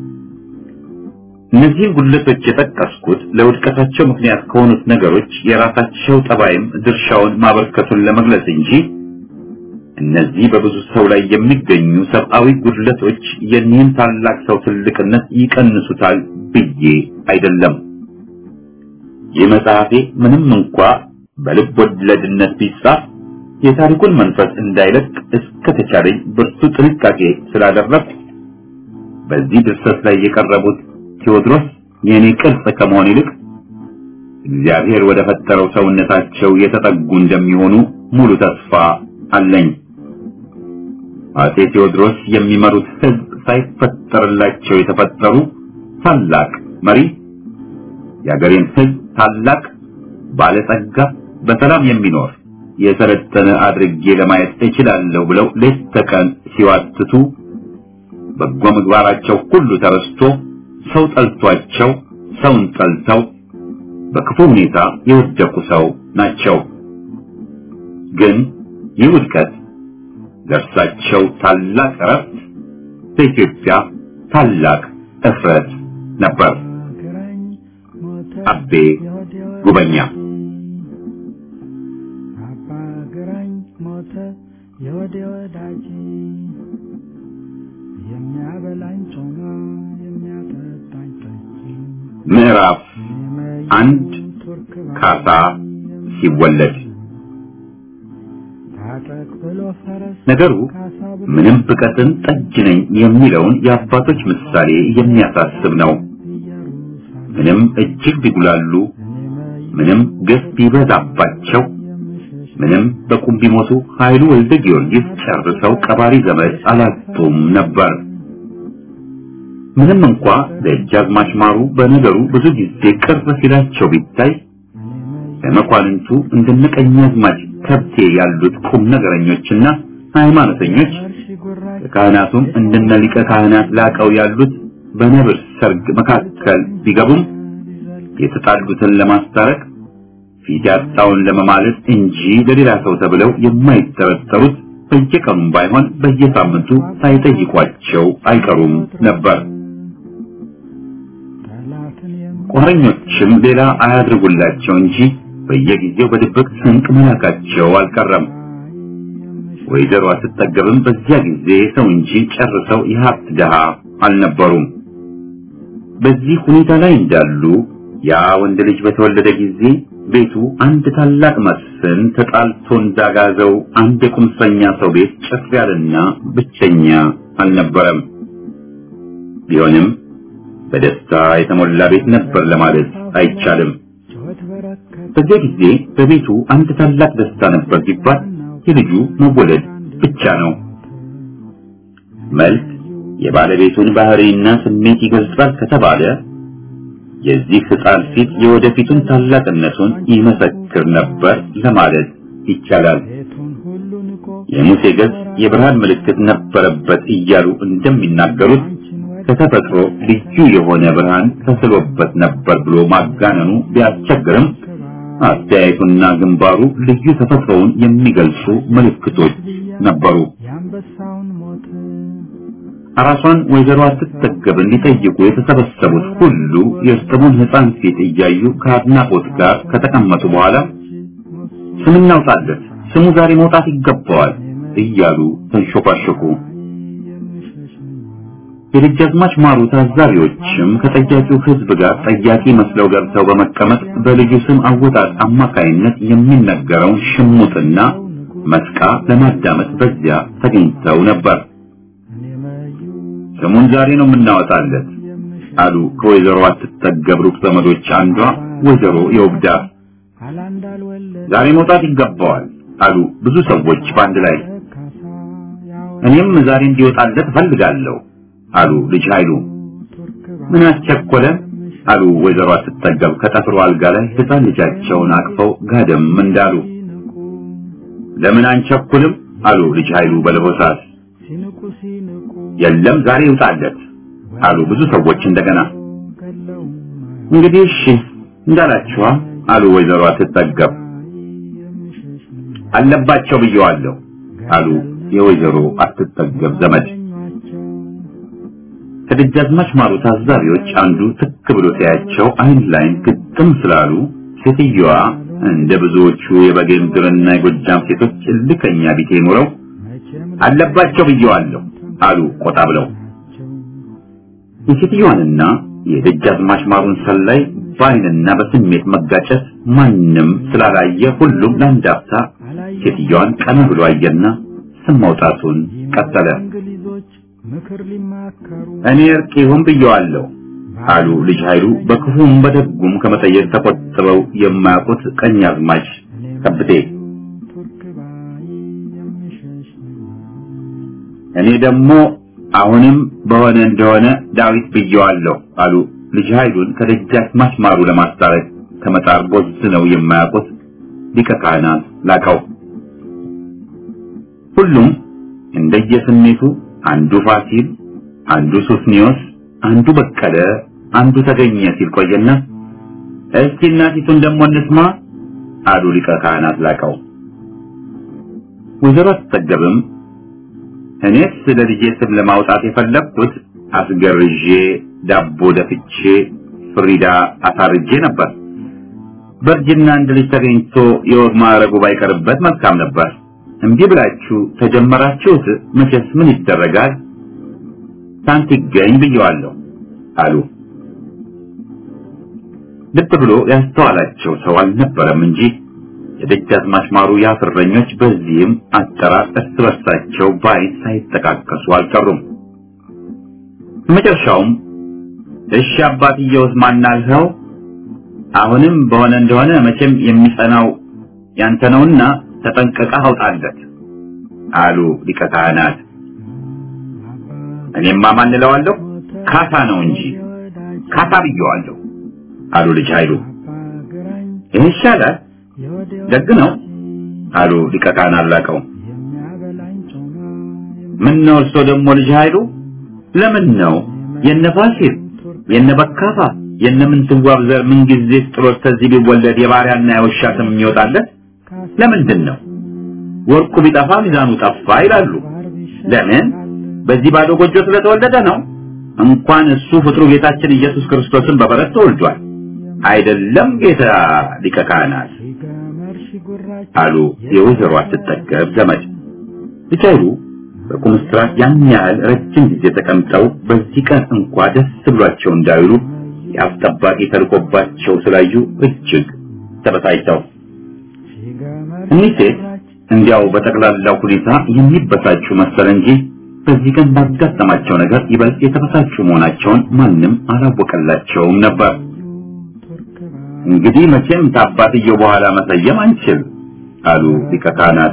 እነዚህ ጉድለቶች የጠቀስኩት ለውድቀታቸው ምክንያት ከሆኑት ነገሮች የራሳቸው ጠባይም ድርሻውን ማበርከቱን ለመግለጽ እንጂ እነዚህ በብዙ ሰው ላይ የሚገኙ ሰብአዊ ጉድለቶች የኒህን ታላቅ ሰው ትልቅነት ይቀንሱታል ብዬ አይደለም። የመጽሐፌ ምንም እንኳ በልብ ወለድነት ቢጻፍ የታሪኩን መንፈስ እንዳይለቅ እስከተቻለኝ ብርቱ ጥንቃቄ ስላደረግኩ በዚህ ድርሰት ላይ የቀረቡት ቴዎድሮስ የኔ ቅርጽ ከመሆን ይልቅ እግዚአብሔር ወደ ፈጠረው ሰውነታቸው የተጠጉ እንደሚሆኑ ሙሉ ተስፋ አለኝ። አጼ ቴዎድሮስ የሚመሩት ሕዝብ ሳይፈጠርላቸው የተፈጠሩ ታላቅ መሪ፣ የአገሬን ሕዝብ ታላቅ ባለጸጋ፣ በሰላም የሚኖር የሰለጠነ አድርጌ ለማየት እችላለሁ ብለው ሌት ተቀን ሲዋትቱ በጎ ምግባራቸው ሁሉ ተረስቶ ሰው ጠልቷቸው ሰውን ጠልተው በክፉ ሁኔታ የወደቁ ሰው ናቸው። ግን ይህ ውድቀት ለእርሳቸው ታላቅ እረፍት፣ ለኢትዮጵያ ታላቅ እፍረት ነበር። አቤ ጉበኛ ምዕራፍ አንድ ካሳ ሲወለድ። ነገሩ ምንም ብቀትን ጠጅ ነኝ የሚለውን የአባቶች ምሳሌ የሚያሳስብ ነው። ምንም እጅግ ቢጉላሉ፣ ምንም ግፍ ቢበዛባቸው፣ ምንም በቁም ቢሞቱ ኃይሉ ወልደ ጊዮርጊስ ጨርሰው ቀባሪ ዘመድ አላጡም ነበር። ምንም እንኳ ደጃዝማች ማሩ በነገሩ ብዙ ጊዜ ቅር ሲላቸው ቢታይ ለመኳንንቱ እንደነቀኛዝማች ከብቴ ያሉት ቁም ነገረኞችና ሃይማኖተኞች ካህናቱም እንደነ ሊቀ ካህናት ላቀው ያሉት በነብር ሰርግ መካከል ቢገቡም የተጣሉትን ለማስታረቅ ፊት ያጣውን ለመማለስ እንጂ ለሌላ ሰው ተብለው የማይተረተሩት በየቀኑም ባይሆን በየሳምንቱ ሳይጠይቋቸው አይቀሩም ነበር። ቆረኞችም ሌላ አያድርጉላቸው እንጂ በየጊዜው በድብቅ ስንቅ መላካቸው አልቀረም። ወይዘሮ አትጠገብም በዚያ ጊዜ ሰው እንጂ ጨርሰው የሀብት ድሃ አልነበሩም። በዚህ ሁኔታ ላይ እንዳሉ ያ ወንድ ልጅ በተወለደ ጊዜ ቤቱ አንድ ታላቅ መስፍን ተጣልቶ እንዳጋዘው አንድ የቁምሰኛ ሰው ቤት ጭፍ ያለና ብቸኛ አልነበረም። ቢሆንም በደስታ የተሞላ ቤት ነበር ለማለት አይቻልም። በዚያ ጊዜ በቤቱ አንድ ታላቅ ደስታ ነበር ሲባል የልጁ መወለድ ብቻ ነው። መልክ የባለቤቱን ባህሪና ስሜት ይገልጻል ከተባለ የዚህ ሕፃን ፊት የወደፊቱን ታላቅነቱን ይመሰክር ነበር ለማለት ይቻላል። የሙሴ ገጽ የብርሃን ምልክት ነበረበት እያሉ እንደሚናገሩት ከተፈጥሮ ልዩ የሆነ ብርሃን ተስሎበት ነበር ብሎ ማጋነኑ ቢያስቸግርም አስተያየቱና ግንባሩ ልዩ ተፈጥሮውን የሚገልጹ ምልክቶች ነበሩ። አራሷን ወይዘሮ አትጠገብን ሊጠይቁ የተሰበሰቡት ሁሉ የእርጥቡን ሕፃን ፊት እያዩ ከአድናቆት ጋር ከተቀመጡ በኋላ ስም እናውጣለት፣ ስሙ ዛሬ መውጣት ይገባዋል እያሉ ተንሾካሾኩ። የደጃዝማች ማሩ ታዛቢዎችም ከጠያቂው ሕዝብ ጋር ጠያቂ መስለው ገብተው በመቀመጥ በልጁ ስም አወጣጥ አማካይነት የሚነገረውን ሽሙጥና መስቃ ለማዳመጥ በዚያ ተገኝተው ነበር። ስሙን ዛሬ ነው የምናወጣለት አሉ ከወይዘሮ አትጠገብ ሩቅ ዘመዶች አንዷ ወይዘሮ የውብዳር። ዛሬ መውጣት ይገባዋል አሉ ብዙ ሰዎች በአንድ ላይ። እኔም ዛሬ እንዲወጣለት ፈልጋለሁ አሉ ልጅ ኃይሉ። ምን አስቸኮለ አሉ ወይዘሮ አትጠገብ ከጠፍሮ አልጋ ላይ ሕፃን ልጃቸውን አቅፈው ጋደም እንዳሉ። ለምን አንቸኩልም አሉ ልጅ ኃይሉ በለሆሳስ። የለም ዛሬ ይውጣለት አሉ ብዙ ሰዎች እንደገና። እንግዲህ እሺ እንዳላችኋ አሉ ወይዘሮ አትጠገብ። አለባቸው ብየዋለሁ አሉ የወይዘሮ አትጠገብ ዘመድ። ከደጃዝማች ማሩ ታዛቢዎች አንዱ ትክ ብሎ ሲያያቸው አይን ላይን ግጥም ስላሉ ሴትዮዋ እንደ ብዙዎቹ የበጌምድርና የጎጃም ሴቶች እልከኛ ቢቴ ኖረው አለባቸው ብየዋለሁ አሉ ቆጣ ብለው። የሴትዮዋንና የደጃዝማች ማሩን ሰላይ በአይንና በስሜት መጋጨት ማንም ስላላየ ሁሉም ለአንድ አፍታ ሴትዮዋን ቀና ብሎ አየና ስም ማውጣቱን ቀጠለ። እኔ እርቅ ይሁን ብየዋለሁ አሉ ልጅ ኃይሉ በክፉም በደጉም ከመጠየቅ ተቆጥበው የማያውቁት ቀኛዝማች ከብቴ። እኔ ደግሞ አሁንም በሆነ እንደሆነ ዳዊት ብየዋለሁ አሉ ልጅ ኃይሉን ከደጃዝማች ማሩ ለማስታረቅ ከመጣር ቦዝነው የማያውቁት ሊቀ ካህናት ላቀው። ሁሉም እንደየስሜቱ አንዱ ፋሲል፣ አንዱ ሱስኒዮስ፣ አንዱ በቀለ፣ አንዱ ተገኘ ሲል ቆየና እስቲ እናቲቱን ደሞ እንስማ አሉ ሊቀ ካህናት ላቀው። ወይዘሮ አትጠገብም እኔስ ስለ ልጄ ስም ለማውጣት የፈለኩት አስገርዤ ዳቦ ደፍቼ ፍሪዳ አሳርጄ ነበር። በርጅና አንድ ልጅ ተገኝቶ የወግ ማዕረጉ ባይቀርበት መልካም ነበር። እንዲህ ብላችሁ ተጀመራችሁት መቼስ ምን ይደረጋል ሳንት ይገኝ ብየዋለሁ አሉ። ልብ ብሎ ያስተዋላቸው ሰው አልነበረም እንጂ የደጃዝማች ማሩ ያፍረኞች በዚህም አጠራር እርስ በርሳቸው ባይን ሳይጠቃቀሱ አልቀሩም። በመጨረሻውም እሺ አባትየውስ ማናልኸው? አሁንም በሆነ እንደሆነ መቼም የሚጸናው ያንተ ነውና ተጠንቀቀህ አውጣለት አሉ ሊቀ ካህናት። እኔማ ማን እለዋለሁ? ካሳ ነው እንጂ ካሳ ብየዋለሁ አሉ ልጅ ኃይሉ። ይሻላል ደግ ነው አሉ ሊቀ ካህናት ላቀው። ምን ነው እርሶ ደግሞ ልጅ ኃይሉ ለምን ነው የነፋሲል የነበካፋ የነምንትዋብ ዘር ምን ጊዜ ጥሎት ከዚህ ቢወለድ የባሪያና የውሻ ስም የሚወጣለት ለምንድን ነው? ወርቁ ቢጠፋ ሚዛኑ ጠፋ ይላሉ። ለምን? በዚህ ባዶ ጎጆ ስለተወለደ ነው። እንኳን እሱ ፍጥሩ ጌታችን ኢየሱስ ክርስቶስን በበረት ተወልዷል። አይደለም ጌታ ሊቀ ካህናት አሉ የወይዘሮ አትጠገብ ዘመድ። ብቻዩ በቁምስጥራት ያን ያህል ረጅም ጊዜ ተቀምጠው በዚህ ቀን እንኳን ደስ ብሏቸው እንዳይሉ ያስጠባቂ ተልቆባቸው ስላዩ እጅግ ተበሳጭተው እኒህ ሴት እንዲያው በጠቅላላው ሁኔታ የሚበሳጩ መሰለ እንጂ በዚህ ቀን ባጋጠማቸው ነገር ይበልጥ የተበሳጩ መሆናቸውን ማንም አላወቀላቸውም ነበር። እንግዲህ መቼም ታባትየው በኋላ መሰየም አንችል አሉ ሊቀ ካህናት።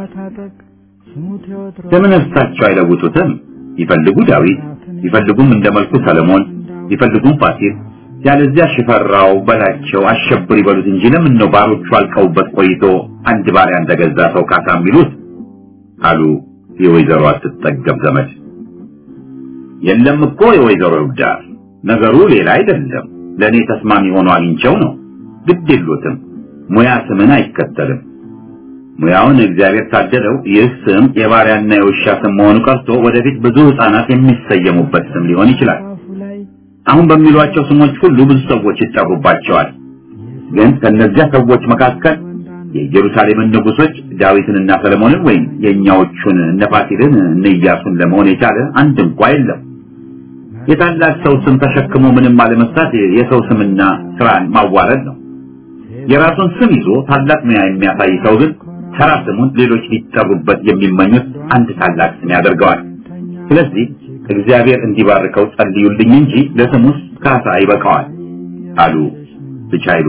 ለምን እርሳቸው አይለውጡትም? ይፈልጉ ዳዊት፣ ይፈልጉም እንደመልኩ ሰለሞን፣ ይፈልጉም ፋሲል፣ ያለዚያ ሽፈራው በላቸው አሸብር ይበሉት እንጂ ለምን ነው ባሮቹ አልቀውበት ቆይቶ አንድ ባሪያ እንደገዛ ሰው ካሳ የሚሉት? አሉ የወይዘሮ አትጠገብ ዘመድ። የለም እኮ የወይዘሮ ይብዳር ነገሩ ሌላ አይደለም። ለኔ ተስማሚ ሆኖ አግኝቸው ነው። ግድ የሉትም። ሙያ ስምን አይከተልም። ሙያውን እግዚአብሔር ታደለው። ይህ ስም የባሪያና የውሻ ስም መሆኑ ቀርቶ ወደፊት ብዙ ሕፃናት የሚሰየሙበት ስም ሊሆን ይችላል። አሁን በሚሏቸው ስሞች ሁሉ ብዙ ሰዎች ይጠሩባቸዋል። ግን ከነዚያ ሰዎች መካከል የኢየሩሳሌምን ንጉሶች ዳዊትንና ሰለሞንን ወይም የኛዎቹን ነፋሲልን እነ ኢያሱን ለመሆን የቻለ አንድ እንኳን የለም። የታላቅ ሰው ስም ተሸክሞ ምንም አለመስራት የሰው ስምና ስራን ማዋረድ ነው። የራሱን ስም ይዞ ታላቅ ሙያ የሚያሳይ ሰው ግን ተራ ስሙን ሌሎች ሊጠሩበት የሚመኙት አንድ ታላቅ ስም ያደርገዋል። ስለዚህ እግዚአብሔር እንዲባርከው ጸልዩልኝ እንጂ ለስሙስ ካሳ ይበቃዋል አሉ ብቻይሉ።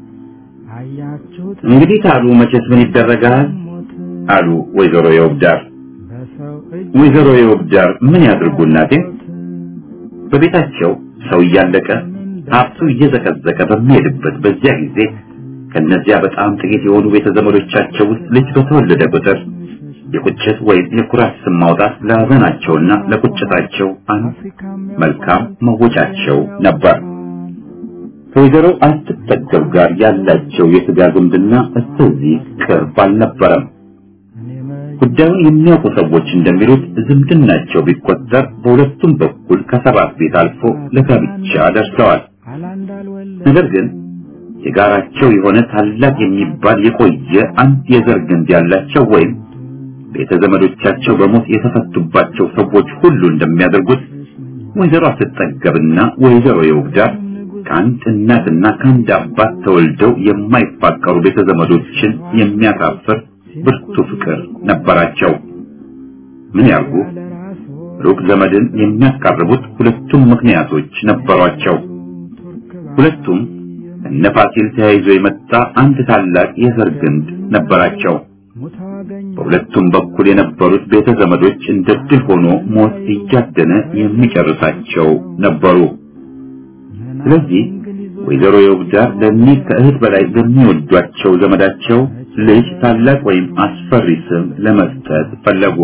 እንግዲህ ታሉ መቼስ ምን ይደረጋል አሉ ወይዘሮ የውብዳር። ወይዘሮ የውብዳር ምን ያድርጉ እናቴ? በቤታቸው ሰው እያለቀ ሀብቱ እየዘቀዘቀ በሚሄድበት በዚያ ጊዜ ከነዚያ በጣም ጥቂት የሆኑ ቤተዘመዶቻቸው ውስጥ ልጅ በተወለደ ቁጥር የቁጭት ወይም የኩራት ስም ማውጣት ለሐዘናቸውና ለቁጭታቸው አንድ መልካም መወጫቸው ነበር። ከወይዘሮ አትጠገብ ጋር ያላቸው የሥጋ ዝምድና እስከዚህ ቅርብ አልነበረም። ጉዳዩን የሚያውቁ ሰዎች እንደሚሉት ዝምድናቸው ቢቆጠር በሁለቱም በኩል ከሰባት ቤት አልፎ ለጋብቻ ደርሰዋል። ነገር ግን የጋራቸው የሆነ ታላቅ የሚባል የቆየ አንድ የዘር ግንድ ያላቸው ወይም ቤተዘመዶቻቸው በሞት የተፈቱባቸው ሰዎች ሁሉ እንደሚያደርጉት ወይዘሮ አትጠገብና ወይዘሮ የውብዳር ከአንድ እናትና ከአንድ አባት ተወልደው የማይፋቀሩ ቤተዘመዶችን የሚያሳፍር ብርቱ ፍቅር ነበራቸው። ምን ያርጉ? ሩቅ ዘመድን የሚያቀርቡት ሁለቱም ምክንያቶች ነበሯቸው። ሁለቱም እነ ፋሲል ተያይዞ የመጣ አንድ ታላቅ የዘር ግንድ ነበራቸው። በሁለቱም በኩል የነበሩት ቤተዘመዶች እንደ ድል ሆኖ ሞት እያደነ የሚጨርሳቸው ነበሩ። ስለዚህ ወይዘሮ የውብዳር ለእኒህ ከእህት በላይ በሚወዷቸው ዘመዳቸው ልጅ ታላቅ ወይም አስፈሪ ስም ለመስጠት ፈለጉ።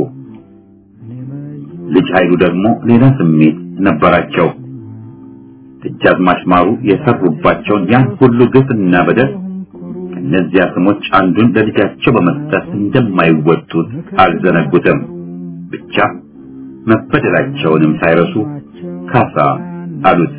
ልጅ ኃይሉ ደግሞ ሌላ ስሜት ነበራቸው። ደጃዝማች ማሩ የሰሩባቸውን ያን ሁሉ ግፍና በደል ከእነዚያ ስሞች አንዱን ለልጃቸው በመስጠት እንደማይወጡት አልዘነጉትም። ብቻ መበደላቸውንም ሳይረሱ ካሳ አሉት።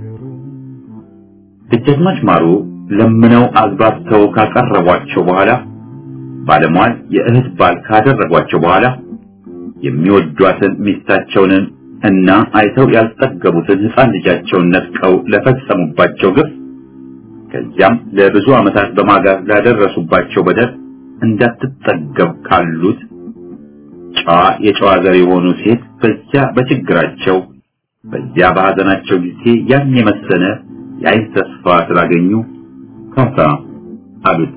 ደጃዝማች ማሩ ለምነው አግባብተው ካቀረቧቸው በኋላ ባለሟል የእህት ባል ካደረጓቸው በኋላ የሚወዷትን ሚስታቸውን እና አይተው ያልጠገቡትን ሕፃን ልጃቸውን ነጥቀው ለፈጸሙባቸው ግፍ ከዚያም ለብዙ ዓመታት በማጋዝ ላደረሱባቸው በደል እንዳትጠገብ ካሉት ጨዋ የጨዋ ዘር የሆኑ ሴት በዚያ በችግራቸው በዚያ በሐዘናቸው ጊዜ ያን የመሰለ የዓይን ተስፋ ስላገኙ ካሳ አሉት።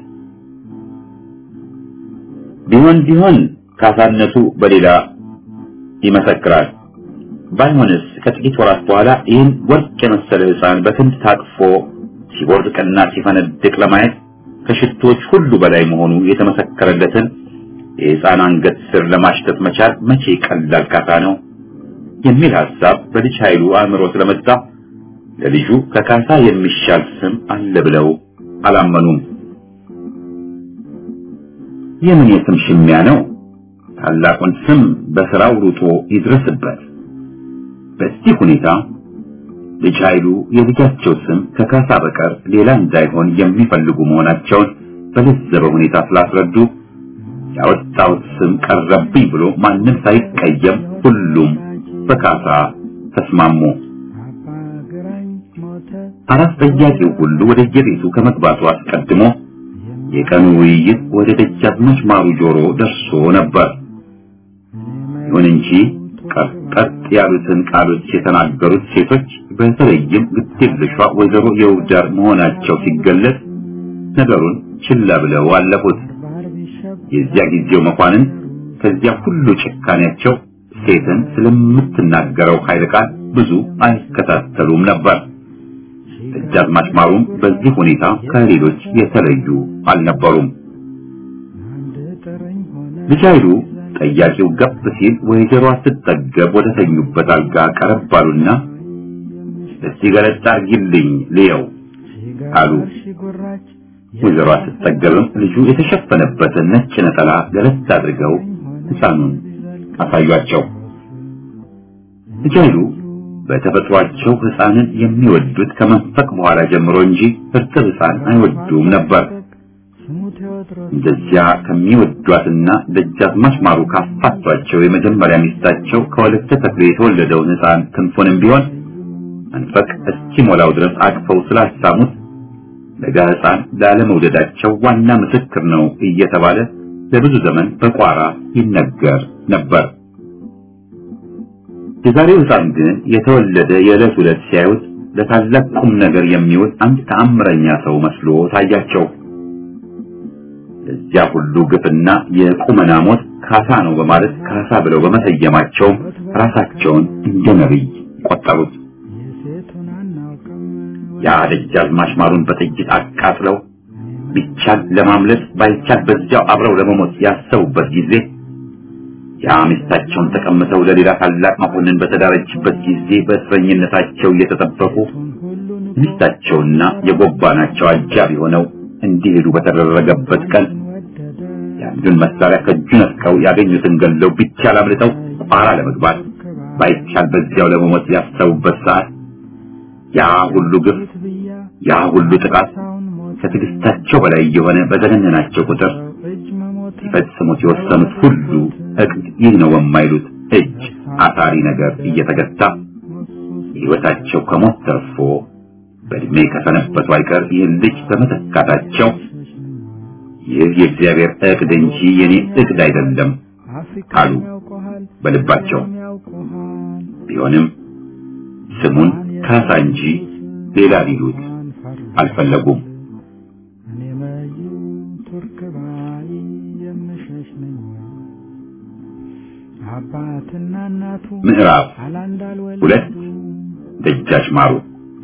ቢሆን ቢሆን ካሳነቱ በሌላ ይመሰክራል። ባይሆንስ ከጥቂት ወራት በኋላ ይህን ወርቅ የመሰለ ሕፃን በክንድ ታቅፎ ሲቦርቅና ሲፈነድቅ ለማየት ከሽቶች ሁሉ በላይ መሆኑ የተመሰከረለትን የሕፃን አንገት ስር ለማሽተት መቻል መቼ ቀላል ካሳ ነው? የሚል ሐሳብ በልጅ ኃይሉ አእምሮ ስለመጣ ለልጁ ከካሳ የሚሻል ስም አለ ብለው አላመኑም። የምን የስም ሽሚያ ነው? ታላቁን ስም በስራው ሩጦ ይድረስበት። በዚህ ሁኔታ ልጅ ኃይሉ የልጃቸው ስም ከካሳ በቀር ሌላ እንዳይሆን የሚፈልጉ መሆናቸውን በለዘበ ሁኔታ ስላስረዱ ያወጣው ስም ቀረብኝ ብሎ ማንም ሳይቀየም ሁሉም በካሳ ተስማሙ። አራት ጠያቂው ሁሉ ወደ የቤቱ ከመግባቱ አስቀድሞ የቀኑ ውይይት ወደ ደጃዝማች ማሩ ጆሮ ደርሶ ነበር። ይሁን እንጂ ቀርጠጥ ያሉትን ቃሎች የተናገሩት ሴቶች በተለይም ግትልሿ ወይዘሮ የውዳር መሆናቸው ሲገለጽ ነገሩን ችላ ብለው አለፉት። የዚያ ጊዜው መኳንን ከዚያ ሁሉ ጭካኔያቸው ሴትን ስለምትናገረው ኃይለ ቃል ብዙ አይከታተሉም ነበር። ደጃዝማች ማሩም በዚህ ሁኔታ ከሌሎች የተለዩ አልነበሩም። ልጅ ኃይሉ ጠያቂው ገብ ሲል ወይዘሮ ስትጠገብ ወደ ተኙበት አልጋ ቀረብ ባሉና እስቲ ገለጣ አርጊልኝ ልየው አሉ። ወይዘሮ ስትጠገብም ልጁ የተሸፈነበትን ነጭ ነጠላ ገለጥ አድርገው ሕፃኑን አሳዩአቸው። ልጅ ኃይሉ በተፈጥሯቸው ሕፃንን የሚወዱት ከመንፈቅ በኋላ ጀምሮ እንጂ እርጥብ ሕፃን አይወዱም ነበር። እንደዚያ ከሚወዷትና ደጃዝማች ማሩ ካፋቷቸው የመጀመሪያ ሚስታቸው ከወለተ ተክሌ የተወለደውን ሕፃን ክንፉንም ቢሆን መንፈቅ እስኪሞላው ድረስ አቅፈው ስላሳሙት ለጋ ሕፃን ላለመውደዳቸው ዋና ምስክር ነው እየተባለ ለብዙ ዘመን በቋራ ይነገር ነበር። የዛሬው ሕፃን ግን የተወለደ የዕለት ዕለት ሲያዩት ለታላቅ ቁም ነገር የሚውል አንድ ተአምረኛ ሰው መስሎ ታያቸው። ለዚያ ሁሉ ግፍና የቁመና ሞት ካሳ ነው በማለት ካሳ ብለው በመሰየማቸው ራሳቸውን እንደ ነብይ ቆጠሩት። ያ ደጃዝማች ማሩን በጥይት አቃጥለው ቢቻል ለማምለጥ ባይቻል በዚያው አብረው ለመሞት ያሰቡበት ጊዜ ያ ሚስታቸውን ተቀምጠው ለሌላ ታላቅ መኮንን በተዳረችበት ጊዜ በእስረኝነታቸው እየተጠበቁ ሚስታቸውና የጎባናቸው አጃቢ ሆነው እንዲሄዱ በተደረገበት ቀን ያንዱን መሳሪያ ከእጁ ነጥቀው ያገኙትን ገለው ቢቻል አምልጠው ቋራ ለመግባት ባይቻል በዚያው ለመሞት ያሰቡበት ሰዓት ያ ሁሉ ግፍ ያ ሁሉ ጥቃት ከትዕግስታቸው በላይ የሆነ በዘገነናቸው ቁጥር ሲፈጽሙት የወሰኑት ሁሉ እቅድ ይህ ነው የማይሉት እጅ አሳሪ ነገር እየተገታ ሕይወታቸው ከሞት ተርፎ በእድሜ ከሰነበቱ አይቀር ይህን ልጅ በመተካታቸው ይህ የእግዚአብሔር እቅድ እንጂ የኔ እቅድ አይደለም አሉ በልባቸው። ቢሆንም ስሙን ካሳ እንጂ ሌላ ሊሉት አልፈለጉም። ምዕራፍ ሁለት ደጃች ማሩ።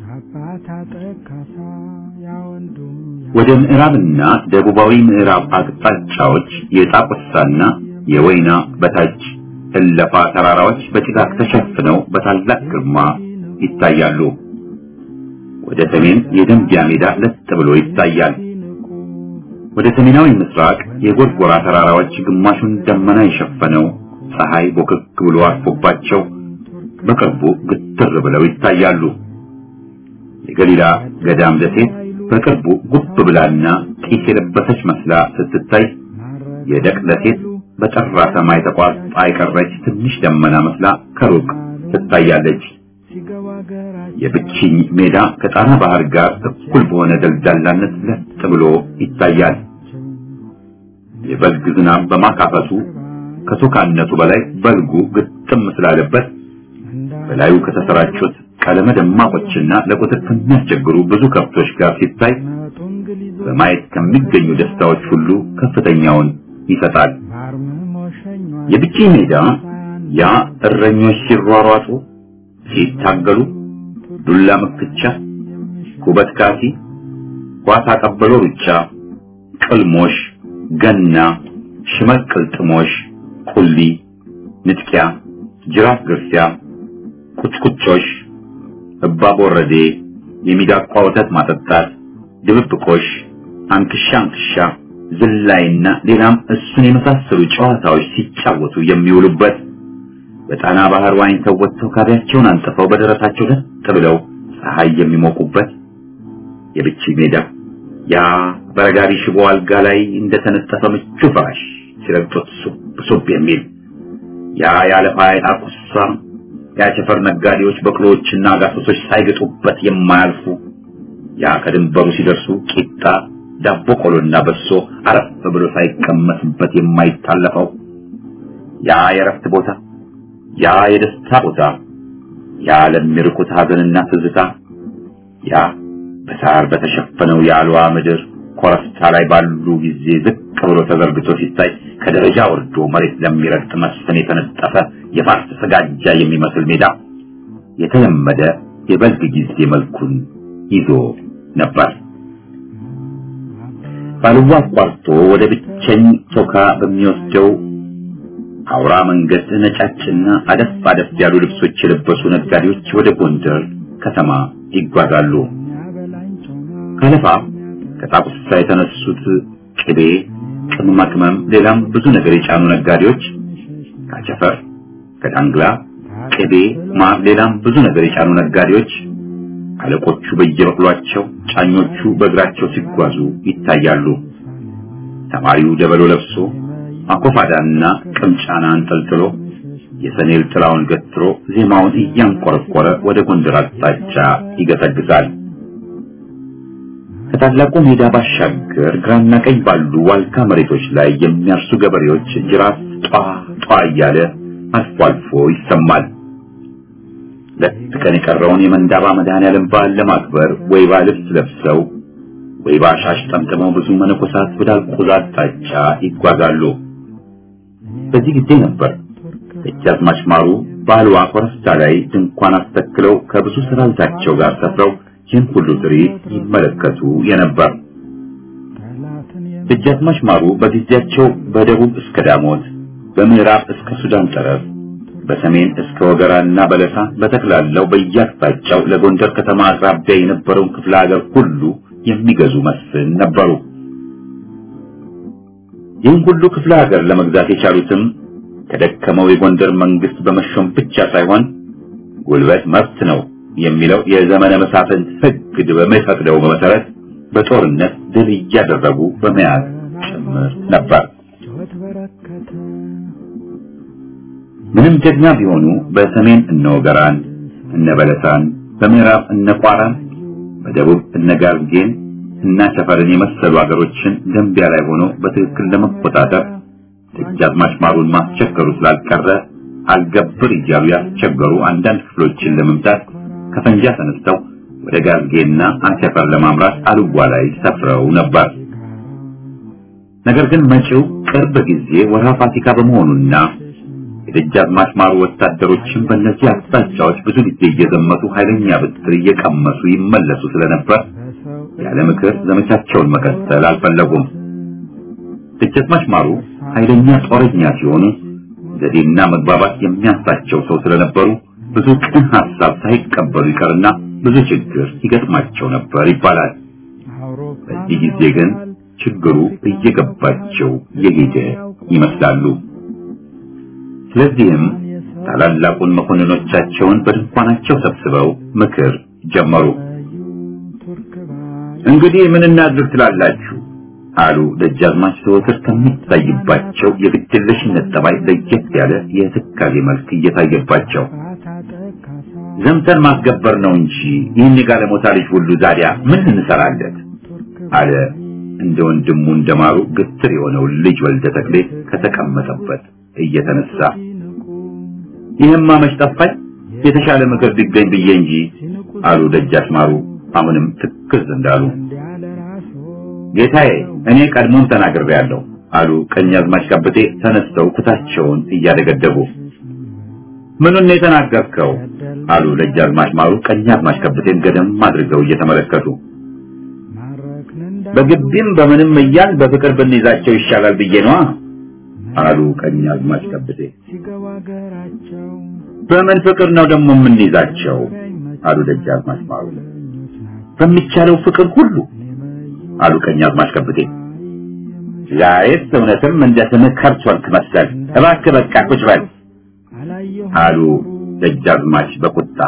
ወደ ምዕራብና ደቡባዊ ምዕራብ አቅጣጫዎች የጣቁሳና የወይና በታች እለፋ ተራራዎች በጭጋግ ተሸፍነው በታላቅ ግርማ ይታያሉ። ወደ ሰሜን የደንቢያ ሜዳ ለጥ ብሎ ይታያል። ወደ ሰሜናዊ ምስራቅ የጎርጎራ ተራራዎች ግማሹን ደመና የሸፈነው ፀሐይ ቦክክ ብሎ አርፎባቸው በቅርቡ ግትር ብለው ይታያሉ። የገሊላ ገዳም ደሴት በቅርቡ ጉብ ብላና ጢስ የለበሰች መስላ ስትታይ የደቅ ደሴት በጠራ ሰማይ ተቋርጣ የቀረች ትንሽ ደመና መስላ ከሩቅ ትታያለች። የብችኝ ሜዳ ከጣና ባህር ጋር እኩል በሆነ ደልዳላነት ለጥ ብሎ ይታያል። የበልግ ዝናብ በማካፈቱ ከቶካነቱ በላይ በልጉ ግጥም ስላለበት በላዩ ከተሰራጩት ቀለመ ደማቆችና ለቁጥር ከሚያስቸግሩ ብዙ ከብቶች ጋር ሲታይ በማየት ከሚገኙ ደስታዎች ሁሉ ከፍተኛውን ይሰጣል። የብችኝ ሜዳ ያ እረኞች ሲሯሯጡ ሲታገሉ ዱላ መክቻ፣ ኩበት ካሲ፣ ኳስ አቀበሎ ሩጫ፣ ቅልሞሽ፣ ገና፣ ሽመል ቅልጥሞሽ፣ ቁሊ፣ ንጥቂያ፣ ጅራፍ ግርፊያ፣ ቁጭቁጮሽ፣ እባብ ወረዴ፣ የሚዳቋ ወተት ማጠጣት፣ ድብብቆሽ፣ አንክሻ አንክሻ፣ ዝላይና ሌላም እሱን የመሳሰሉ ጨዋታዎች ሲጫወቱ የሚውሉበት በጣና ባህር ዋኝተው ወጥተው ካቢያቸውን አንጥፈው በደረታቸው ለጥ ብለው ፀሐይ የሚሞቁበት የብቻ ሜዳ ያ በረጋቢ ሽቦ አልጋ ላይ እንደተነጠፈ ምቹ ፍራሽ ሲረግጡት ሱብ የሚል ያ ያለፋይ አቁሳ ያቸፈር ነጋዴዎች በቅሎዎችና ጋሶሶች ሳይገጡበት የማያልፉ ያ ከድንበሩ ሲደርሱ ቂጣ ዳቦ ቆሎና በሶ አረፍ ብሎ ሳይቀመስበት የማይታለፈው ያ የረፍት ቦታ ያ የደስታ ቦታ ያ ለሚርቁት ሀዘንና ትዝታ ያ በሳር በተሸፈነው የአልዋ ምድር ኮረብታ ላይ ባሉ ጊዜ ዝቅ ብሎ ተዘርግቶ ሲታይ ከደረጃ ወርዶ መሬት ለሚረግጥ መስፍን የተነጠፈ የፋርስ ስጋጃ የሚመስል ሜዳ የተለመደ የበልግ ጊዜ መልኩን ይዞ ነበር። ባልዋ አቋርጦ ወደ ብቸኝ ቶካ በሚወስደው አውራ መንገድ ነጫጭና አደፍ አደፍ ያሉ ልብሶች የለበሱ ነጋዴዎች ወደ ጎንደር ከተማ ይጓዛሉ። ከለፋ ከጣቁሳ የተነሱት ቅቤ፣ ቅመማ ቅመም፣ ሌላም ብዙ ነገር የጫኑ ነጋዴዎች ከአቸፈር፣ ከዳንግላ ቅቤ፣ ማር፣ ሌላም ብዙ ነገር የጫኑ ነጋዴዎች አለቆቹ በየበቅሏቸው ጫኞቹ በእግራቸው ሲጓዙ ይታያሉ። ተማሪው ደበሎ ለብሶ አኮፋዳና ቅምጫና አንጠልጥሎ የሰኔል ጥላውን ገትሮ ዜማውን እያንቆረቆረ ወደ ጎንደር አቅጣጫ ይገሰግሳል። ከታላቁ ሜዳ ባሻገር ግራና ቀኝ ባሉ ዋልካ መሬቶች ላይ የሚያርሱ ገበሬዎች ጅራፍ ጧ ጧ እያለ አልፎ አልፎ ይሰማል። ለጥቅን የቀረውን የመንዳባ መድኃኔዓለም በዓል ለማክበር ወይባ ልብስ ለብሰው ወይባ ሻሽ ጠምጥመው ብዙ መነኮሳት ወደ አልቆዛ አቅጣጫ ይጓዛሉ። በዚህ ጊዜ ነበር ደጃዝማች ማሩ ባልዋ ኮረብታ ላይ ድንኳን አስተክለው ከብዙ ሰራዊታቸው ጋር ሰፍረው ይህን ሁሉ ትርኢት ይመለከቱ የነበር። ደጃዝማች ማሩ በጊዜያቸው በደቡብ እስከ ዳሞት፣ በምዕራብ እስከ ሱዳን ጠረፍ፣ በሰሜን እስከ ወገራና በለሳ በተክላላው በየአቅጣጫው ለጎንደር ከተማ አቅራቢያ የነበረውን ክፍለ ሀገር ሁሉ የሚገዙ መስፍን ነበሩ። ይህን ሁሉ ክፍለ ሀገር ለመግዛት የቻሉትም ከደከመው የጎንደር መንግስት በመሾም ብቻ ሳይሆን ጉልበት መብት ነው የሚለው የዘመነ መሳፍንት ሕግ በሚፈቅደው መሰረት በጦርነት ድል እያደረጉ በመያዝ ጭምር ነበር። ምንም ጀግና ቢሆኑ በሰሜን እነ ወገራን እነ በለሳን፣ በምዕራብ እነ ቋራን፣ በደቡብ እነ ጋርጌን እና ቸፈርን የመሰሉ ሀገሮችን ደንቢያ ላይ ሆኖ በትክክል ለመቆጣጠር ደጃዝማች ማሩን ማስቸገሩ ስላልቀረ አልገብር እያሉ ያስቸገሩ አንዳንድ ክፍሎችን ለመምታት ከፈንጃ ተነስተው ወደ ጋርጌና አቸፈር ለማምራት አልዋ ላይ ሰፍረው ነበር። ነገር ግን መጪው ቅርብ ጊዜ ወርሃ ፋሲካ በመሆኑና የደጃዝማች ማሩ ወታደሮችን በእነዚህ አቅጣጫዎች ብዙ ጊዜ እየዘመቱ ኃይለኛ ብትር እየቀመሱ ይመለሱ ስለነበር ያለ ምክር ዘመቻቸውን መቀጠል አልፈለጉም። ደጃዝማች ማሩ ኃይለኛ ጦረኛ ሲሆኑ ዘዴና መግባባት የሚያሳቸው ሰው ስለነበሩ ብዙ ቅን ሐሳብ ሳይቀበሉ ይቀርና ብዙ ችግር ይገጥማቸው ነበር ይባላል። በዚህ ጊዜ ግን ችግሩ እየገባቸው የሄደ ይመስላሉ። ስለዚህም ታላላቁን መኮንኖቻቸውን በድንኳናቸው ሰብስበው ምክር ጀመሩ። እንግዲህ ምን እናድርግ ትላላችሁ አሉ ደጃዝማች ዘወትር ከሚታይባቸው የግድየለሽነት ጠባይ ለየት ያለ የትካዜ መልክ እየታየባቸው። ዘምተን ማስገበር ነው እንጂ ይህን የጋለሞታ ልጅ ሁሉ ዛዲያ ምን እንሰራለን አለ እንደ ወንድሙ እንደማሩ ግትር የሆነው ልጅ ወልደ ተክሌ ከተቀመጠበት እየተነሳ። ይህማ መች ጠፋኝ የተሻለ ምክር ቢገኝ ብዬ እንጂ አሉ ደጃች ማሩ አሁንም ትክዝ እንዳሉ። ጌታዬ እኔ ቀድሞም ተናግሬያለሁ አሉ ቀኛዝማች ከበቴ ተነስተው ኩታቸውን እያደገደጉ። ምኑን ነው የተናገርከው አሉ ደጃዝማች ማሩ ቀኛዝማች ከበቴን ገደም አድርገው እየተመለከቱ። በግቢም በምንም እያል በፍቅር ብንይዛቸው ይሻላል ብዬ ነው አሉ ቀኛዝማች ከበቴ። በምን ፍቅር ነው ደግሞ የምንይዛቸው አሉ ደጃዝማች ማሩ። በሚቻለው ፍቅር ሁሉ አሉ ቀኛዝማች ከብቴ። ዛሬስ እውነትም እንደ ስምህ ከርቶልክ መሰል፣ እባክህ በቃ ቁጭ በል አሉ ደጃዝማች በቁጣ።